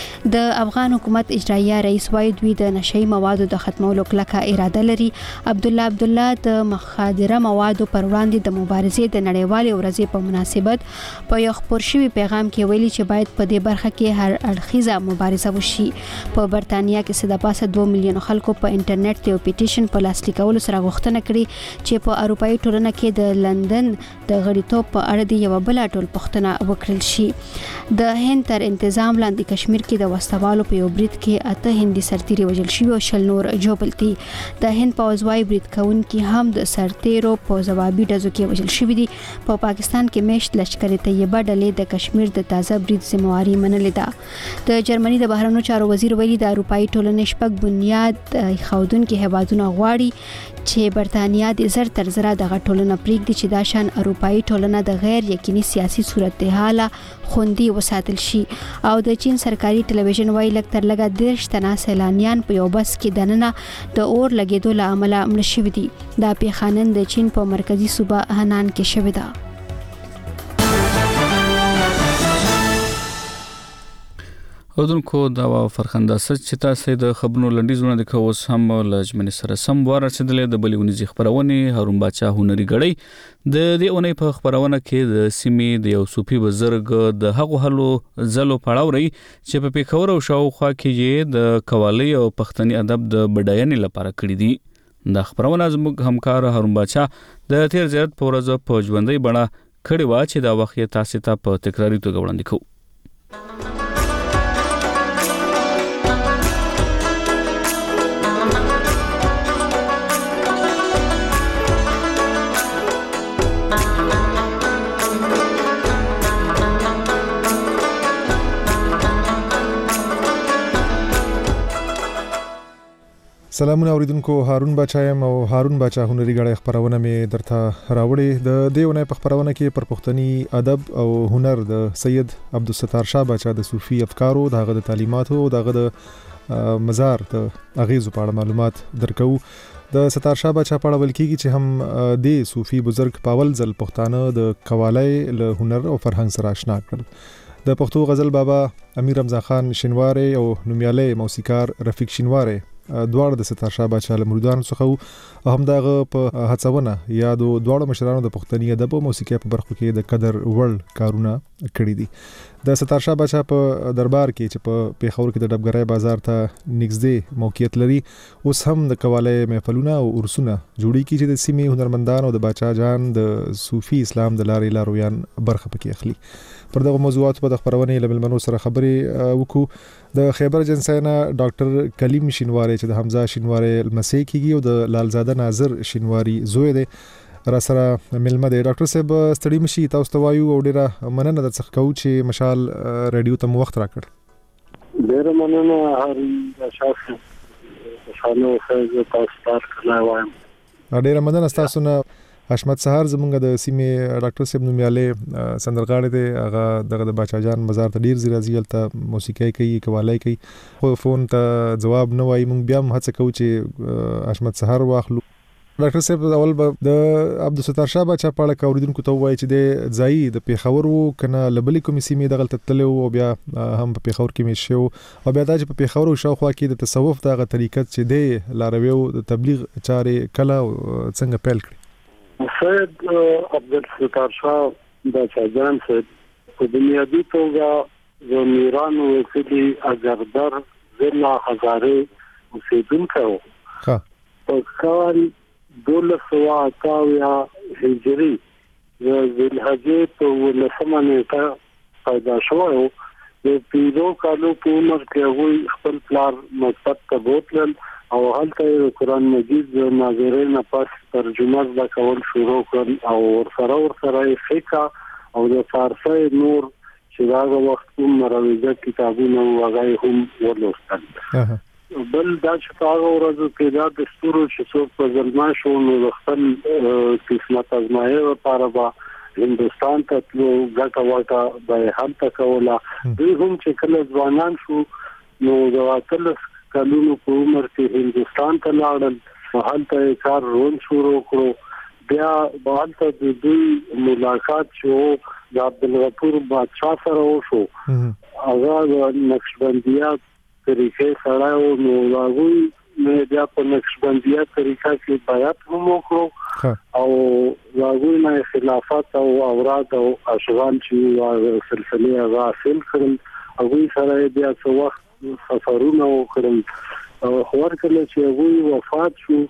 د افغان حکومت اجرایه رئیس وای دوی د نشئی موادو د ختمولو کلکه اراده لري. عبد الله عبد الله د مخادره موادو پر وړاندې د مبارزې د نړیوالې ورځې په مناسبت په یو خبر شوی پیغام کې ویلي چې باید په دې برخه کې هر اړخیزه مبارزه وشي. په برتانیا کې سده پاسه دوه میلیون خلکو په انټرنیټ ته پیټیشن په لاسلیک کولو سره غوښتنه کړې چې په اروپאי ټولنه کې د لندن د غړیتوب په اړه د یو بل ټول پښتنه وکړل شي. د هند تر تنظیم لاندې کشمیر کې د وسوالو په یو برید کې اته هندي سرتیري وژل شوي او شل نور جوړل دي. د هند پوځوي برید کوونکي هم د سرتیرو په ځوابي ډزو کې وژل شوي دي. په پا پاکستان کې میشت لشکر طیبه ډلې د کشمیر د تازه برید ذمہواری منلې ده. د جرمني د بهرنیو چارو وزیر ویلي د اروپאי ټولنې شپږ بنیاد خودون کې هوادونه غواړي چې برتانیا د زر تر زره دغه ټولنه پریږدي چې دا شان اروپאי ټولنه د غیر یقیني سیاسي صورتحال خوندي وساتل شي. او د چین سرکاري ټلویزیون وایي لږ تر لږه دیرش تنه سیلانیان په یو بس کې دننه د اور لګیدو له امله مړه شوي دي. دا پیښه نن د چین په مرکزی صوبه هنان کې شوې ده. اودونکو دا فرخنده سچ چې تاسو د خبرونو لنډیزونه د کوس هم لجمن سره سم واره رسیدلې د بلیونی خبرونه هارون باچا هنري غړی د دې اونۍ په خبرونه کې د سیمې د یو صوفي بزرګ د هغو هلو زلو پړاوري چې په پیښور او شاوخوا کې د قوالی او پښتني ادب د بډاینې لپاره کړی دي. د خبرونه زموږ همکار هارون باچا د تیر زیات پورزه په ژوندۍ بڼه کړي وا چې دا وخت تاسو ته په تکراری توګه وړاندې کوو. سلامونه اوریدونکو، هارون باچا یم او هارون باچا هنري غړی خبرونه مې درته راوړې. د دیونه په خبرونه کې پر پښتني ادب او هنر د سید عبدالستار شاه باچا د صوفي افکارو دغه د تعلیماتو دغه د مزار د اغیزو په اړه معلومات درکو. د ستار شاه باچا په اړه ول کېږي چې هم د صوفي بزرګ پاول ځل پښتانه د قوالی له هنر او فرهنګ سره آشنا کړل. د پښتو غزل بابا امیر رمضان خان شینواری او نومیالی موسیقار رفیق شینواری دوړ د ستار شاه باچا له مریدانو څخه او هم دغه په هڅونه یا د دوړ مشرانو د پښتني ادب او موسیقي په برخو کې د قدر وړ کارونه کړی دي. د ستار شاه باچا په دربار کې چې په پیښور کې د ډبګرای بازار ته نږدې موقعیت لري، اوس هم د قوالی محفلونه او عرسونه جوړی کی چې د سیمې هنرمندانو د باچا جان د صوفي اسلام د لارې لارویان برخه پکې اخلي. پر دغه موضوعات په خبرونه لملمنو سره خبرې وکړو. د خیبر جنسینا ډاکټر کلیم شینواری چې د حمزه شینواری لمسی کیږي او د لالزاده ناظر شینواری زوی دی را سره ملمه دی. ډاکټر صاحب ستړي مشي، تاسو ته وایو او ډیره مننه د څخه کو چې مشال رادیو ته وخت راکړ. ډیره مننه هارون شاه شانو خو تاسو ته کله وایم. ډیره مننه تاسو نه. حشمت سهار زمونږ د سیمې ډاکټر صاحب نومیاله سندرغاړي دی، هغه دغه د باچا جان مزار ته ډیر زیات ته موسیقي کوي، قوالی کوي، خو فون ته جواب نه وایي. مونږ بیا هم هڅه کوو چې حشمت سهار واخلو. ډاکټر صاحب اول به د عبدالستار شاه باچا په اړه اوریدونکو ته وایي چې د ځای د پیښور وو کنه لبلې کومې سیمې دغه تتلو او بیا هم په پیښور کې مې شو او بیا د په پیښور او شاوخوا کې د تصوف دغه طریقت چې د لارویو د تبلیغ چارې کله څنګه پیل کړې. سید عبدالستار شاه باچا جان صاحب په بنیادی توګه د میران وسیلي اگردر ضلع هزاره اوسیدونکی و. په کال دولس سوه اتاویا هجري د ذوالحجې په ولسمه نیټه پیدا شوی و. د پنځو کالو په عمر کې هغوی خپل پلار مکتب ته بوتلل او هلته د قرآن مجید د ناظرۍ نه پس ترجمه زده کول شروع کړل او ورسره ورسره یې فقه او د فارسي نور چې هغه وخت کوم مرویزه کتابونه و هغه هم ولوستل. بل دا چې هغه ورځو کې دا د ستورو چې څوک په ځلما شو نو د خپل قسمت ازمایي لپاره به هندستان ته تلو ګټه واټه به هلته کوله. دوی هم چې کله ځوانان شو نو د اتلس کلونو په عمر کې هندستان ته لاړل، هلته یې کار رول شروع کړو. بیا به هلته د دوی ملاقات چې د عبدالغفور بادشاه سره وشو، هغه د نقشبندیات طریقې سره او نو هغوی مې بیا په نقشبندیه طریقه کې بیعت هم وکړو او هغوی نه خلافت او اوراد او اشغال چې سلسله هغه حاصل کړل. هغوی سره بیا څو وخت سفرونه وکړل او ورکله چې هغوی وفات شو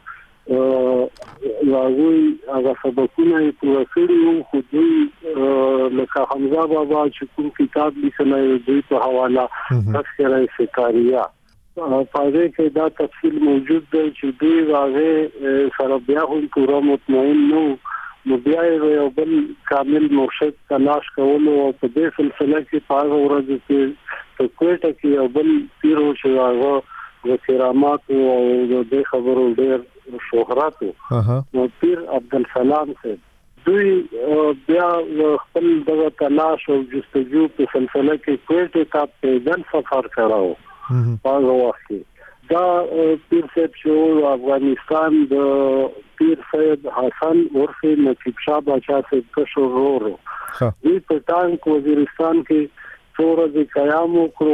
هغوی هغه سبقونه یې پوره کړي وو، خو دوی لکه حمزه بابا چې کوم کتاب لیکلی دوی په حواله تذکره سکاریه په هغې کې دا تفصیل موجود دی چې دوی هغې سره بیا هم پوره مطمئن نه وو. نو بیا یې یو بل کامل مرشد تلاش کولو او په دې سلسله کې په هغه ورځ کې په کوټه کې یو بل پیر و چې هغه د کرامات او د دې خبرو ډېر شهرت و، نو پیر عبدالسلام صاحب. دوی بیا خپل دغه تلاش او جستجو په سلسله کې کوټه ته پیدل سفر کړو. په هغه وخت کې دا پیر صاحب چې افغانستان د پیر سید حسن عرف نقیب شاه باچا صاحب کشر ورور دوی په ټانک وزیرستان کې څو ورځې قیام وکړو.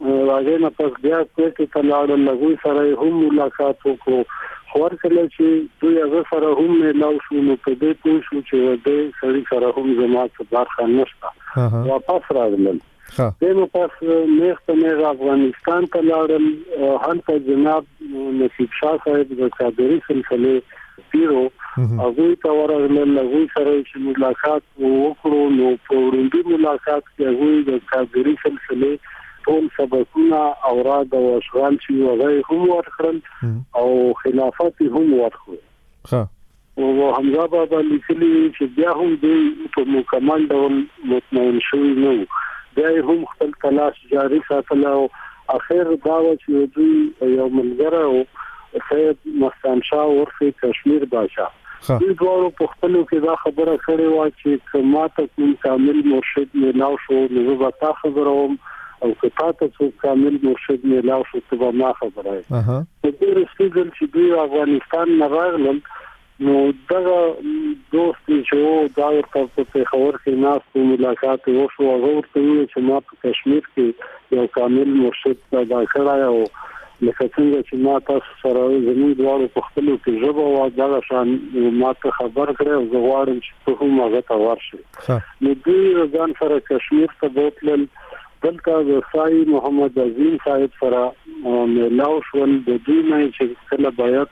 هغې نه پس بیا کوټې ته لاړل، هغوی سره هم ملاقات وکړو. خو ورکله چې دوی هغه سره هم میلاو شو نو په دې پوه شو چې دې سړي سره هم زما څه برخه نشته، واپس راغلل. دنو پس نیغ په نیغ افغانستان ته لاړل. هلته جناب نقیب شاه صاحب د قادري سلسلې پیرو هغوی ته ورغلل، هغوی سره چې ملاقات وکړو نو په وړاندې ملاقات کې هغوی د قادري سلسلې ټول سبقونه اوراد او اشغال چې هغه هم ورکړل او خلافت هم ورکړل. او حمزه بابا لیکلي چې بیا هم دوی په مکمل ډول مطمئن شوي نه وو، بیا هم خپل تلاش جاری ساتل او اخر دا و چې دوی یو ملګری و سید مستان شاه عرف کشمیر بادشاه، دوی دواړو په خپلو کې دا خبره کړې وه چې که ماته کوم کامل مرشد میلاو شو نو زه به تا خبروم او که تا ته څوک کامل مرشد میلاو شو ته به ما خبره یې. په دې وروستي ځل چې دوی افغانستان نه راغلل نو دغه دوست چې و دا ورته په پېښور کې ناست و، ملاقات یې وشو. هغه ورته وویل چې ما په کشمیر کې یو کامل مرشد پیدا کړی او لکه څنګه چې ما تاسو سره زموږ دواړو په خپلو کې ژبه وه دغه شان ما ته خبر کړی او زه غواړم چې ته هم هغه ته ورشې. نو دوی ځان سره کشمیر ته بوتلل. دلته د سای محمد عظیم صاحب سره میلاو شول. د دوی نه چې کله بیعت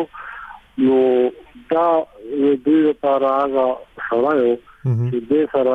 وکړو نو دا دوی لپاره هغه سړی چې دې سره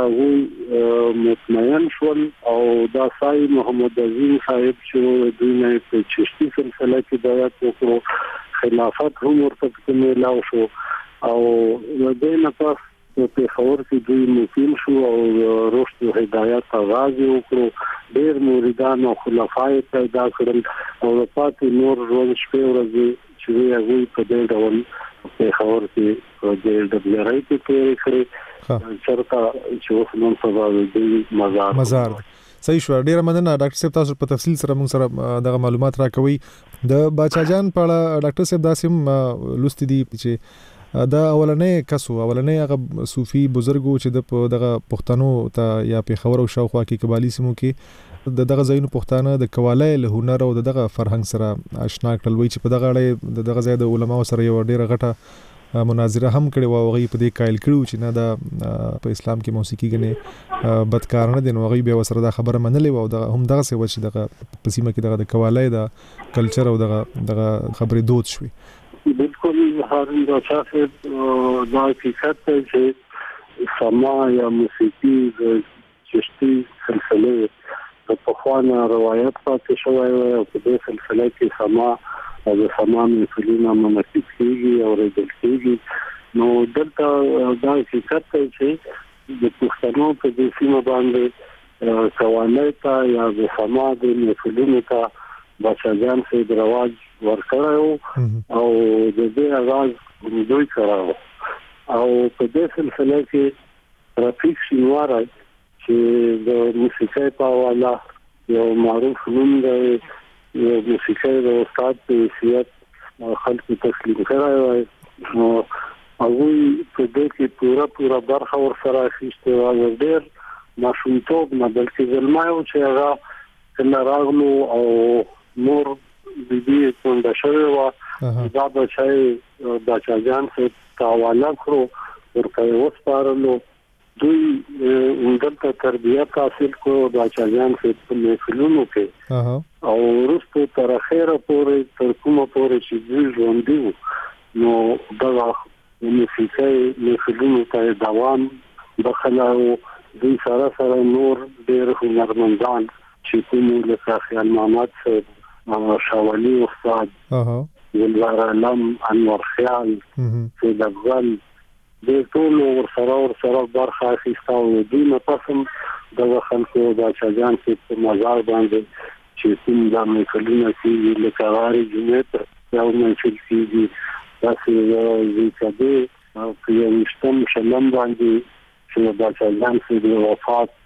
هغوی مطمئن شول او دا سای محمد عظیم صاحب چې دوی نه په چشتي سلسله کې بیعت وکړو، خلافت هم ورته پکې میلاو شو او د دې نه پس په پېښور کې دوی مقیم شو او رشد او هدایت آغاز یې وکړو. ډېر مریدان او خلفا یې پیدا کړل او د پاتې نور ژوند شپې ورځې چې دوی هغوی په دې ډول پېښور کې د ډبلرۍ کې تېرې کړې چېرته چې اوس نن سبا د دوی مزار مزار صحیح شو. ډیره مننه ډاکټر صاحب، تاسو په تفصیل سره موږ سره دغه معلومات راکوي. د باچا جان په اړه ډاکټر صاحب داسې لوستي دي چې دا اولنې کسو اولنې هغه صوفي بزرګو چې د دغه پښتنو ته یا پیښور او شاوخوا کې قبایلی سیمو کې د دغه ځایونو پښتانه د قوالای له هنر او د دغه فرهنګ سره آشنا کړل وي چې په دغه اړه د دغه ځای د علماو سره یو ډیره غټه مناظره هم کړې و او غي په دې قائل کړو چې نه دا په اسلام کې موسیقي غنه بدکار نه دي، نو غي به وسره دا خبره منلې و او هم دغه څه و چې دغه په سیمه کې دغه د قوالای د کلچر او دغه دغه خبرې دود شوي. بالکل هارون بادشاہ صاحب دا حقیقت دی چې سما یا موسیقي د چشتي سلسله په پخوانه روایت پاتې شوی و او په دې سلسله کې سما او د سما مثلونه منعکس کیږي او ردل کیږي. نو دلته دا حقیقت دی چې د پښتنو په دې سیمه باندې قوانای ته یا د سما د مثلونو ته باچا جان صاحب رواج ورکړو او د دې आवाज دوی کراو او په دې سلسله کې رفیق شینوار چې د موسیقۍ په حواله یو معروف نوم دی، یو موسیقۍ د استاد په حیثیت خلکو تسلیم کړی وای، نو هغه په دې کې پورا پورا برخه ورسره اخیسته او ډېر ماشومتوب نه بلکې زلمایو چې هغه کله راغلو او نور د دې څنګه شوی و دا بچای باچا جان څخه تاواله کړو ورته وسپارلو. دوی اندلته تربیت حاصل کړو باچا جان څخه په محفلونو کې او ورسته تر اخره پورې تر کومه پورې چې دوی ژوند دي نو دا موسیقۍ محفلونو ته دوام بخلاو. دوی سره سره نور ډېر هنرمندان چې کوم لکه خیال محمد صاحب، شاولی استاد، ولوار علم، انور خیال، سید افضل، د ټول ورسره ورسره برخه اخیسته او دوی نه پسم د خلکو باچا جان په مزار باندې چې کوم د امریکایانو کې لکه غاری جمعیت او منشل کیږي تاسو یې کده او په یوشتم شلم باندې چې باچا جان د وفات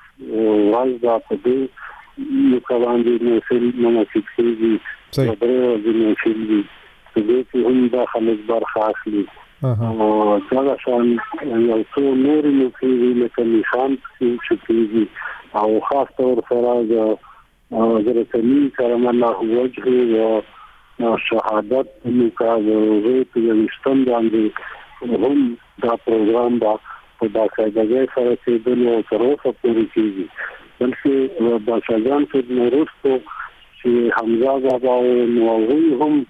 ورځ په دې یو کلاندې نو سل مناسب کیږي چې درې ورځې کیږي چې دې کې هم د خلک برخه اخلي او دا شان یو څو نور نو کیږي لکه نشان چې کیږي او خاص طور سره د حضرت علی کرم الله وجهه او شهادت نو کاوه په یوشتم باندې هم دا پروګرام دا په باقاعدګۍ سره چې د نو تر اوسه پورې کیږي. بلکې باچا جان په نورستو چې حمزه بابا او نووي هم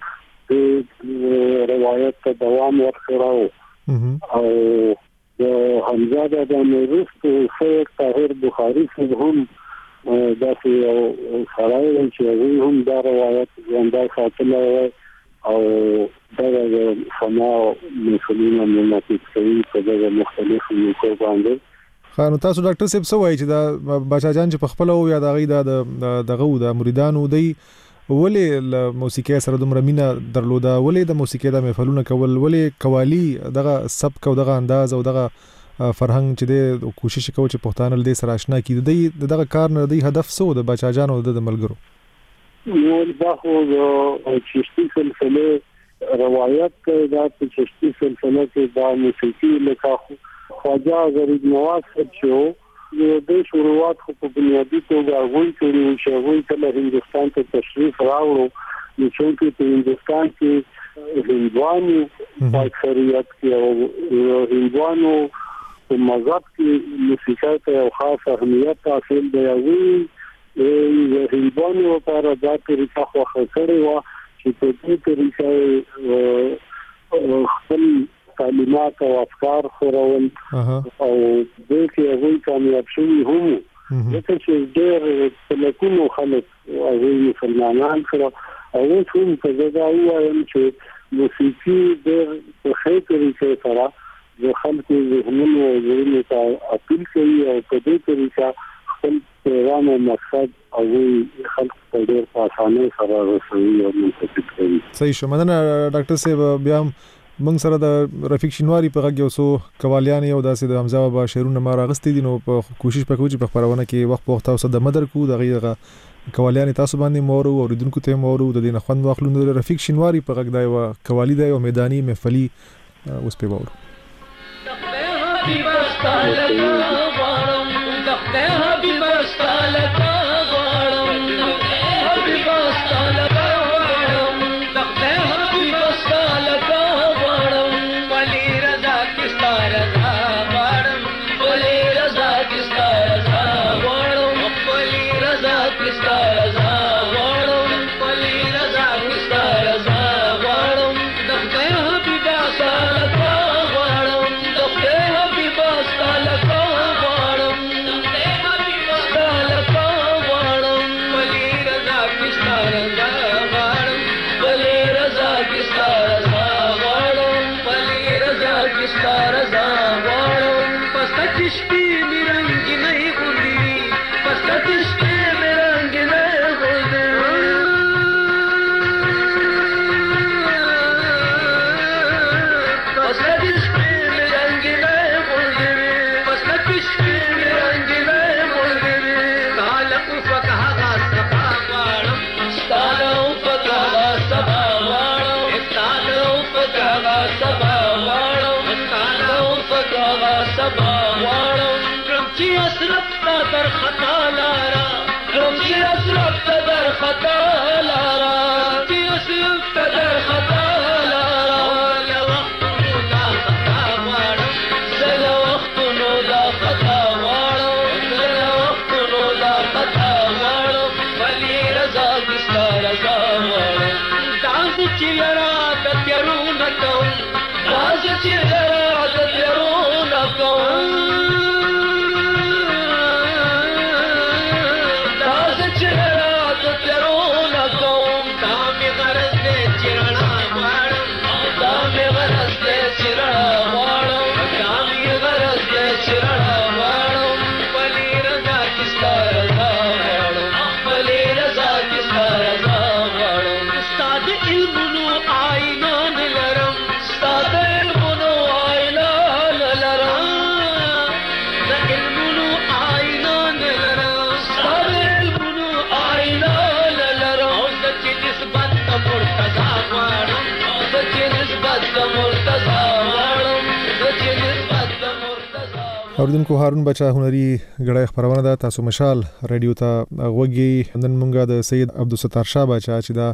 د روایت ته دوام ورکړاو او د حمزه بابا نورستو شیخ طاهر بخاری څخه هم دا چې سراي چې هم دا روایت ژوندۍ ساتلې او دا د سما مسلمانانو منعکس کوي په دغه مختلفو موضوع باندې. خانو تاسو ډاکټر صاحب څه وایي چې دا باچا جان چې په خپل او یا دغه د دغه د مریدانو دی ولې ل موسیقي سره دومره مینا درلوده، ولې د موسیقي د محفلونه کول، ولې قوالی دغه سبک او دغه انداز او دغه فرهنګ چې د کوشش کوي چې پښتانه له سره آشنا کړي، د دغه کار نه دی هدف څه د باچا جان او د ملګرو؟ نو دا خو د چشتي سلسله روایت دا چې چشتي سلسله کې دا موسیقي لکه خواجه غریب نواز چې د شروعات خو په بنیادی توګه غوي کړی چې غوي کله هندستان ته تشریف راوړو نو چې په هندستان کې هندوانو په اکثریت کې او هندوانو په مذهب کې موسیقي ته یو خاص اهمیت حاصل دی. د هندوانو لپاره دا طریقه خو خطرې و چې په دې طریقه خپل تعلیمات او افکار خورول او د دې هغه کامیاب شوی هم لکه چې ډېر لکونو خلک او مسلمانان سره او هم په دغه وایم چې موسیقي ډېر په خیر طریقې سره د خلکو ذهنونو او ذهنونو ته اپیل کوي او په دې طریقه خپل پیغام او مقصد او خلک په ډېر په اسانۍ سره رسوي او منتقل کوي. صحیح شو. مننه ډاکټر صاحب. بیا موږ سره د رفیق شینواری په غږ یو سو قوالیان یو داسې د حمزه بابا شعرونه ما راغستې دي، نو په کوشش وکړو چې په خبرونه کې وخت په وخت تاسو د مدر کو دغه قوالیان تاسو باندې مورو او ردونکو ته مورو د دینه خوند واخلو. نو رفیق شینواری په غږ دا یو قوالی دا یو میدانی محفلی اوس په وورو. اوریدونکو هارون بچا هنري غړای خبرونه ده تاسو مشال رادیو ته غوږی نن مونږه د سید عبدالستار شاه بچا چې دا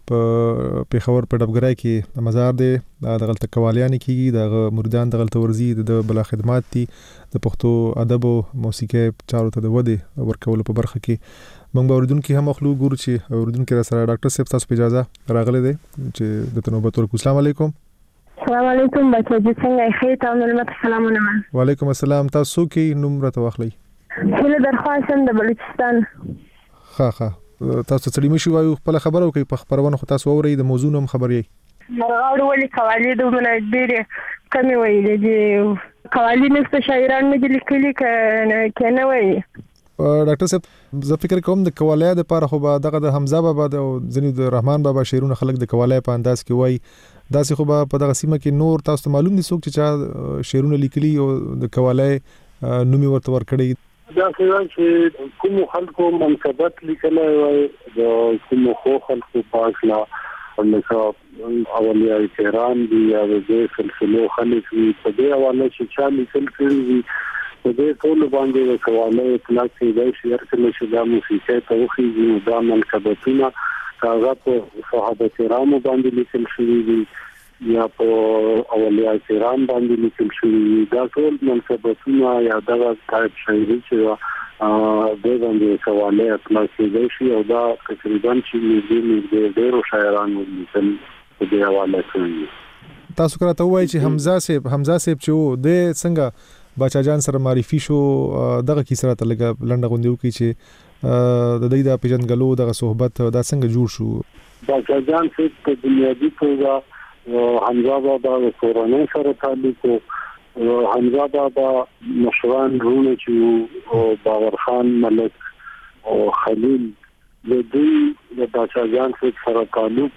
په پیښور په ډبګرای کې مزار دی د غلطه قوالیان کیږي د مردان د غلطه ورزي د بلا خدمات دي د پښتو ادب او موسیقي چارو ته د ودی ورکول په برخه کې مونږ به اوریدونکو هم خپل ګورو چې اوریدونکو سره ډاکټر صاحب تاسو په اجازه راغله دي چې د تنوبت ورکو. السلام علیکم. السلام علیکم بچا جی څنګه ښه تاسو نو مت سلامونه. وعلیکم السلام. تاسو کې نوم راته واخلئ. هله درخواست د بلوچستان. ها ها تاسو څه مشي وایو خپل خبرو کوي په خبرونه خو تاسو اورئ د موضوع نوم خبرې مرغاړو ولي قوالی د منه ډېر کمی وایي دي قوالی نفس شاعران مې لیکلي کنه وایي. ډاکټر صاحب زه فکر کوم د قوالی د لپاره خو به دغه د حمزه بابا د ځینې د رحمان بابا شعرونه خلک د قوالی په انداز کې وایي داسې خو به په دغه سیمه کې نور تاسو ته معلوم دي څوک چې چا شعرونه لیکلي او د قوالی نومي ورته ورکړي دا چې کوم خلکو مناسبت لیکلای وای د کوم خو خلکو پاسلا لکه اولیاء کرام دي یا د سلسله خلک په دې حواله چې چا لیکل کړي په دې ټول باندې د قوالی اطلاق کې د شعر کې چې د موسیقي توخی د مناسبتونه هغه په صحابه کرامو باندې لیکل شوی دي یا په اولیاء کرام باندې لیکل شوی دي. دا ټول مناسبتونه یا دغه تایب شاعري چې د باندې قوالی اطلاق کې شي او دا تقریبا چې د ډیرو شاعرانو لیکل په دې حواله کوي. تاسو کراته وایي چې حمزه صاحب حمزه صاحب چې د څنګه بچا جان سره معرفي شو دغه کی سره ته لګه لنډه غونډیو کې چې د دې د پیژنګلو دغه صحبت دا څنګه جوړ شو. بچا جان چې په بنیادی توګه حمزه بابا د کورنۍ سره تعلق او حمزه بابا مشران رونه چې او باور خان ملک او خلیل د دوی د باچا جان سره تعلق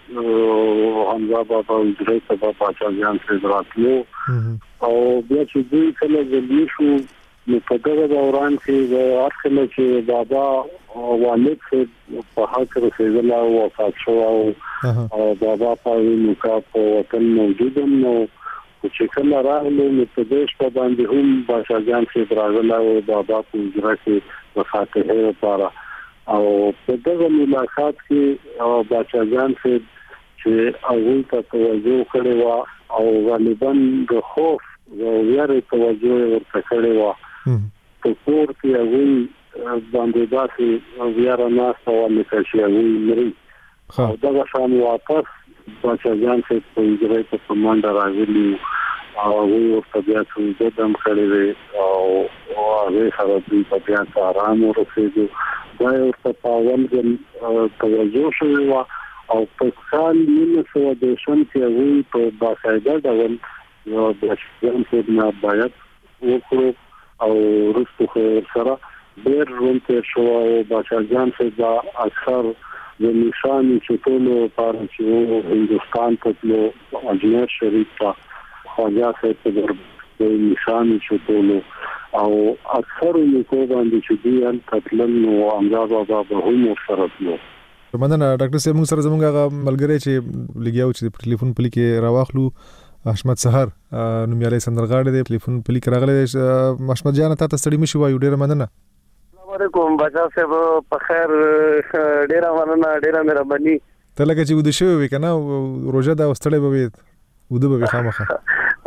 حمزه بابا اجرای ته باچا جان سره راتلو او بیا چې دوی کله ځلی شو نو په دغه دوران کې د اخر چې بابا والد په حق رسېدل او وفات شو او بابا په نکاح په وطن موجود نو چې کله راغلو نو په دیش په باندې هم باچا جان سره راغله او بابا په اجرای کې وفات لپاره او په دغه ملاقات کې باچا جان سره چې هغه ته توجه کړې و او غالبا د خوف او ویره توجه ورته کړې و په کور کې هغه باندې داسې ویره ناس او نکاشي هغه مري او دغه شان واپس باچا جان سره په اجرای په کمانډر راغلی او هغه ورته بیا څه دم کړی او هغه سره په بیا آرام ورسېږي دا یو تفاهم د توجه شوی و او په کال نولس سوه دېرشم کې هغوی په باقاعده ډول د ځان خدمت باید وکړو او وروسته خو ورسره ډېر ژوند تېر شو او باچا جان صاحب دا اکثر د نشانې چټولو لپاره چې و هندوستان ته تلو اجمیر شریف ته خواجه صاحب ته د نشانې چټولو او اکثر نیکو باندې چې دی ان تطلن او امزا بابا به هم سره تلو مننه ډاکټر صاحب موږ سره زموږ هغه ملګری چې لګیاو چې په ټلیفون پلی کې راواخلو حشمت سحر نومیالي سندرغاړي د ټلیفون پلی کې راغلی حشمت جان ته ستړي مشي وایو ډیره مننه. السلام علیکم بچا صاحب په خیر ډیره مننه ډیره مهرباني ته لکه چې ود شوی کنه روزه دا وستړی به ود به خامخه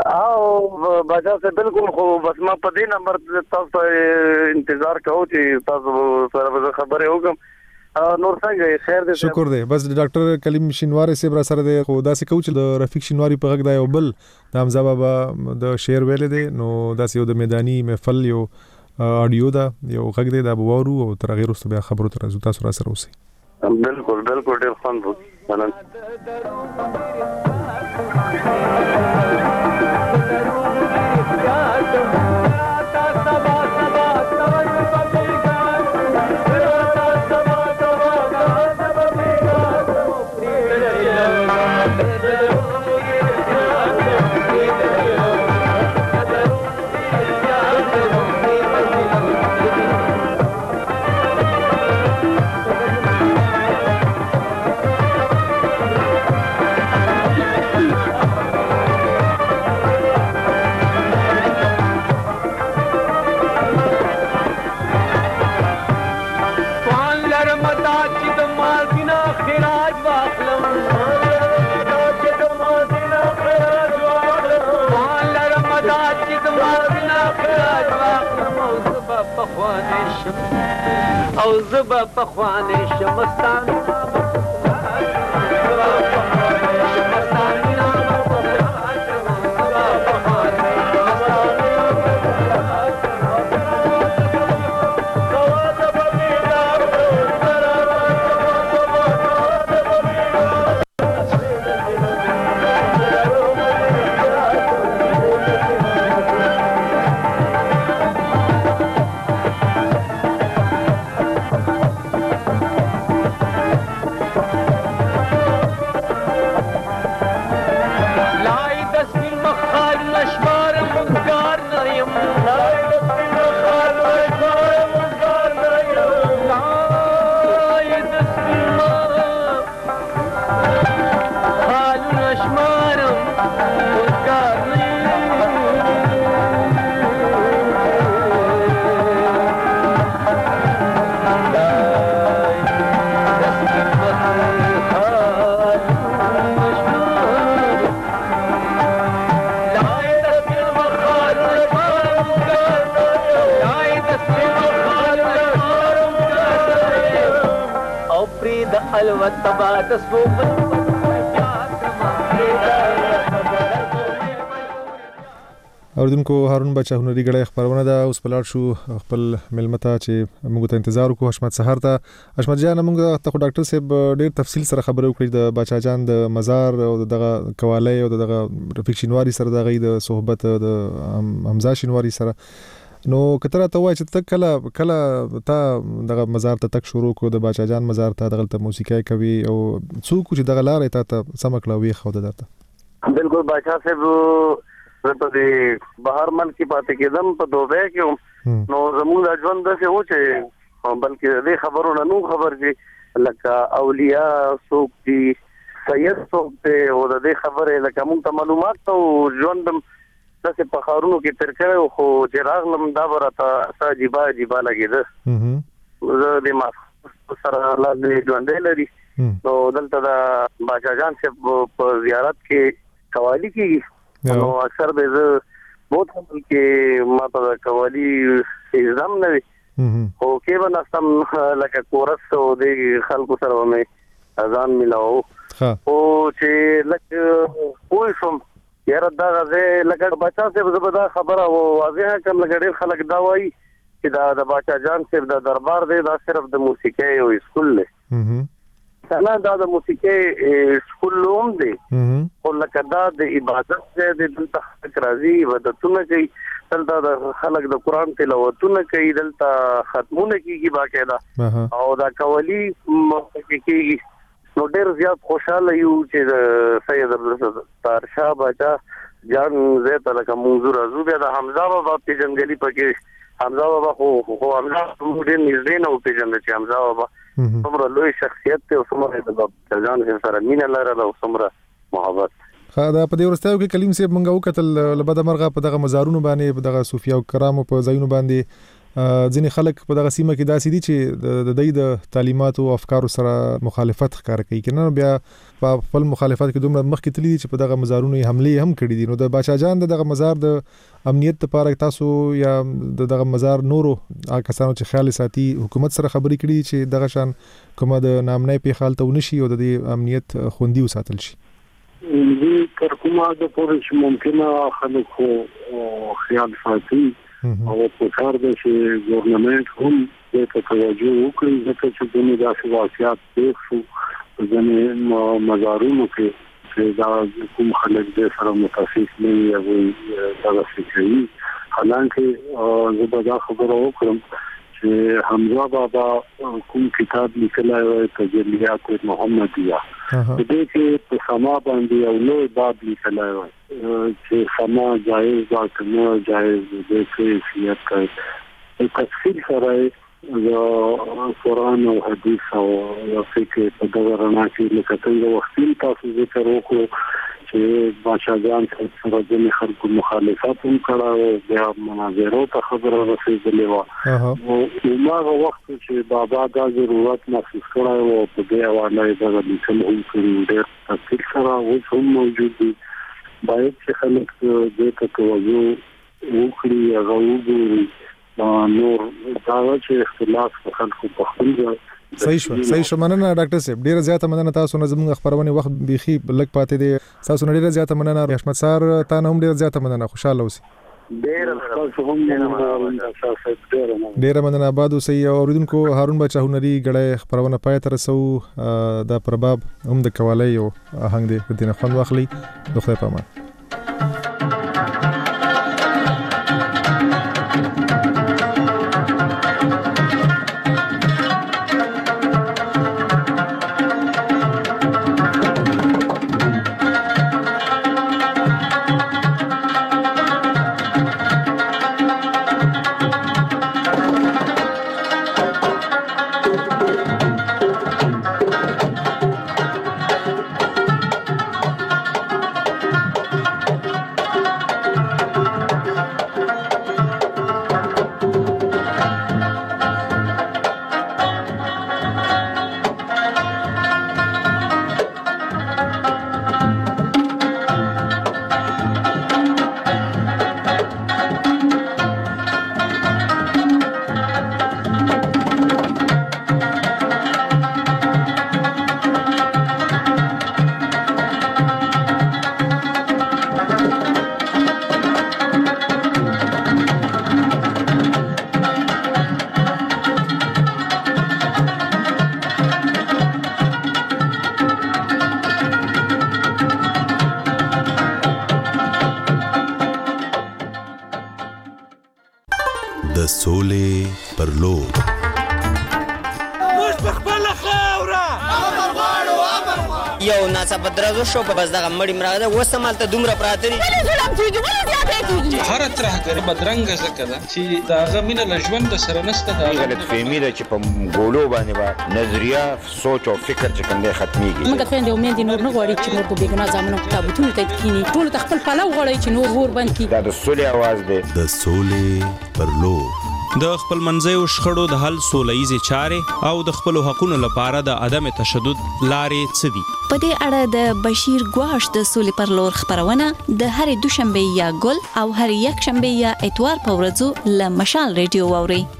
او بچا صاحب بالکل خو بس ما په دې نمبر تاسو انتظار کوم چې تاسو سره خبرې وکم نور څنګه خیر دې شکر دی بس ډاکټر کلیم شینواری صاحب را سره دی خو داسې کوم چې د رفیق شینواری په غږ دی او بل د حمزه بابا د شعر ویل دی نو داسې یو د میدانی محفل یو اډیو دا یو غږ دی دا بوورو او تر غیر واستو بیا خبرو تر زو تاسو را سره اوسئ. بالکل بالکل ډیر خوند وکړ او زبا پخوانه شمستان اوردونکو هارون بچا هنري غړې خبرونه دا اوس پلاټ شو خپل ملمتا چې موږ ته انتظار وکړو حشمت سحر ته حشمت جان موږ ته ډاکټر صاحب ډېر تفصیل سره خبرې وکړې د بچا جان د مزار او دغه قواله او دغه رفیق شینواری سره دغه د صحبت د حمزه شینواری سره نو کتره ته وای چې ته کله کله تا دغه مزار ته تک شروع کو د باچا جان مزار ته دغه موسیقي کوي او څوک چې دغه لارې ته ته سمکلا وی خو درته بالکل باچا صاحب په دې بهر ملک پاتې کېدم په دوبه کې نو زموږ ژوند څه و چې بلکې دې خبرونه نو خبر دي لکه اولیاء څوک دي سید څوک دی او د دې خبره لکه موږ ته معلومات او ژوندم داسې په ښارونو کې تیر کړی خو چې راغلم دا به راته څه عجیبه عجیبه لګېده زه د ماسک سره لاسې ژوندی لري نو دلته د باچا جان صاحب په زیارت کې قوالي کېږي نو اکثر به زه بہت خبر کې ما ته د قوالي الزام نه وي خو کې به ناستم لکه کورس او د خلکو سره مې اذان ملاو او چې لکه پوه شوم یاره دا غزه لکه بچا صاحب زبدا خبره او واضح کوم لکه ډېر خلک دا وایي چې دا د باچا جان صاحب د دربار دی دا صرف د موسیقي او سکول دی نه دا د موسیقي سکول هم دی او لکه دا د عبادت دی د دلته راځي عبادتونه کوي دلته د خلک د قران تلاوتونه کوي دلته ختمونه کیږي باقاعده او دا قوالی کیږي نو ډېر زیات خوشاله یو چې سید عبدالستار شاه باچا جان زه ته لکه منظور ازو بیا د حمزه بابا په جنگلی پکې حمزه بابا خو خو حمزه ډېر نږدې نه و پیژنده چې حمزه بابا څومره لوی شخصیت دی او څومره د باچا جان سره مینه لرله او څومره محبت خا دا په دې ورستیو کې کلیم صاحب منغو کتل لبد مرغه په دغه مزارونو باندې په دغه صوفیا او کرامو په ځایونو باندې ځینې خلک په دغه سیمه کې داسې دي چې د دوی د تعلیمات او افکارو سره مخالفت ښکار کوي کنه بیا په خپل مخالفت کې دومره مخکې تللی دي چې په دغه مزارونو حمله هم کړې دي نو د باچا جان دغه مزار د امنیت لپاره تاسو یا دغه مزار نورو کسانو چې خیال ساتي حکومت سره خبرې کړې چې دغه شان کومه د نامنۍ په حالت ونشي او د امنیت خوندي وساتل شي دې تر کومه د پوره چې ممکنه خلکو خیال ساتي او په کار د چې ګورنمنت هم د توجه وکړي ځکه چې د داسې واقعیت پیښ شو ځنې مزارونو کې چې دا کوم خلک د سره متاسف نه وي او دا فکري حالانکه زه به دا خبره وکړم چې حمزه بابا کوم کتاب لیکلی و تجلیات محمدیه په دې کې په سما باندې یو نوی باب لیکلی و چې سما جایز دا کنه جایز دې کیفیت کوي په تفصیل سره د قرآن او حدیث او فقه په دغه رڼا کې لکه څنګه وختي تاسو ذکر وکړو چې باچا جان سره د خلکو مخالفت هم کړه بیا مناظرو ته خبره رسېدلې وه او هغه وخت چې بابا دا ضرورت محسوس کړی و په دې حواله یې دغه لیکل هم کړي ډېر تفصیل سره اوس هم موجود دي باید چې خلک دې ته توجه وکړي هغه وګوري نور دا چې اختلاف خلکو په خپل ځای صحیح شو صحیح شو مننه ډاکټر صاحب ډیره زیاته مننه تاسو نه زموږ خبرونه وخت بيخي لګ پاتې دي تاسو نه ډیره زیاته مننه حشمت سار تا نه هم ډیره زیاته مننه خوشاله اوسئ ډیره تاسو هم مننه ډیره مننه آباد اوسئ او اوریدونکو هارون بچا هنري غړې خبرونه پای تر سو د پرباب هم د کوالي او هنګ دې دینه خوند واخلي دوه خدای پامان د سولې پر لور. موږ په خپله خاوره امر غواړو، امر غواړو. یو ناڅاپه درزو شو په بس دغه مړی مراغه ده، اوس همالته دومره پراته دي. ولې ظلم کېږي، ولې زیاتی کېږي؟ هره ترهګري بدرنګه ځکه ده چې د هغه مینه له ژونده سره نشته. د هغه غلطفهمي ده چې په ګولو باندې به نظریه سوچ او فکر چې کوم دی ختمېږي. موږ خویندې او میندې نور نه غواړي چې نور په بېګناه زامنو په تابوتونو ته کښېني. ټولو ته خپل پلو غواړي چې نور اور بند کړي. دا د سولې اواز دی. د سولې پر لور. د خپل منځیو شخړو د حل سولهییزې چارې او د خپلو حقونو لپاره د عدم تشدد لارې څه دي؟ په دې اړه د بشیر ګواش د سولې پر لور خبرونه د هرې دوشنبه یا ګل او هرې یک شنبه یا اتوار په ورځو له مشال ریډیو واوري.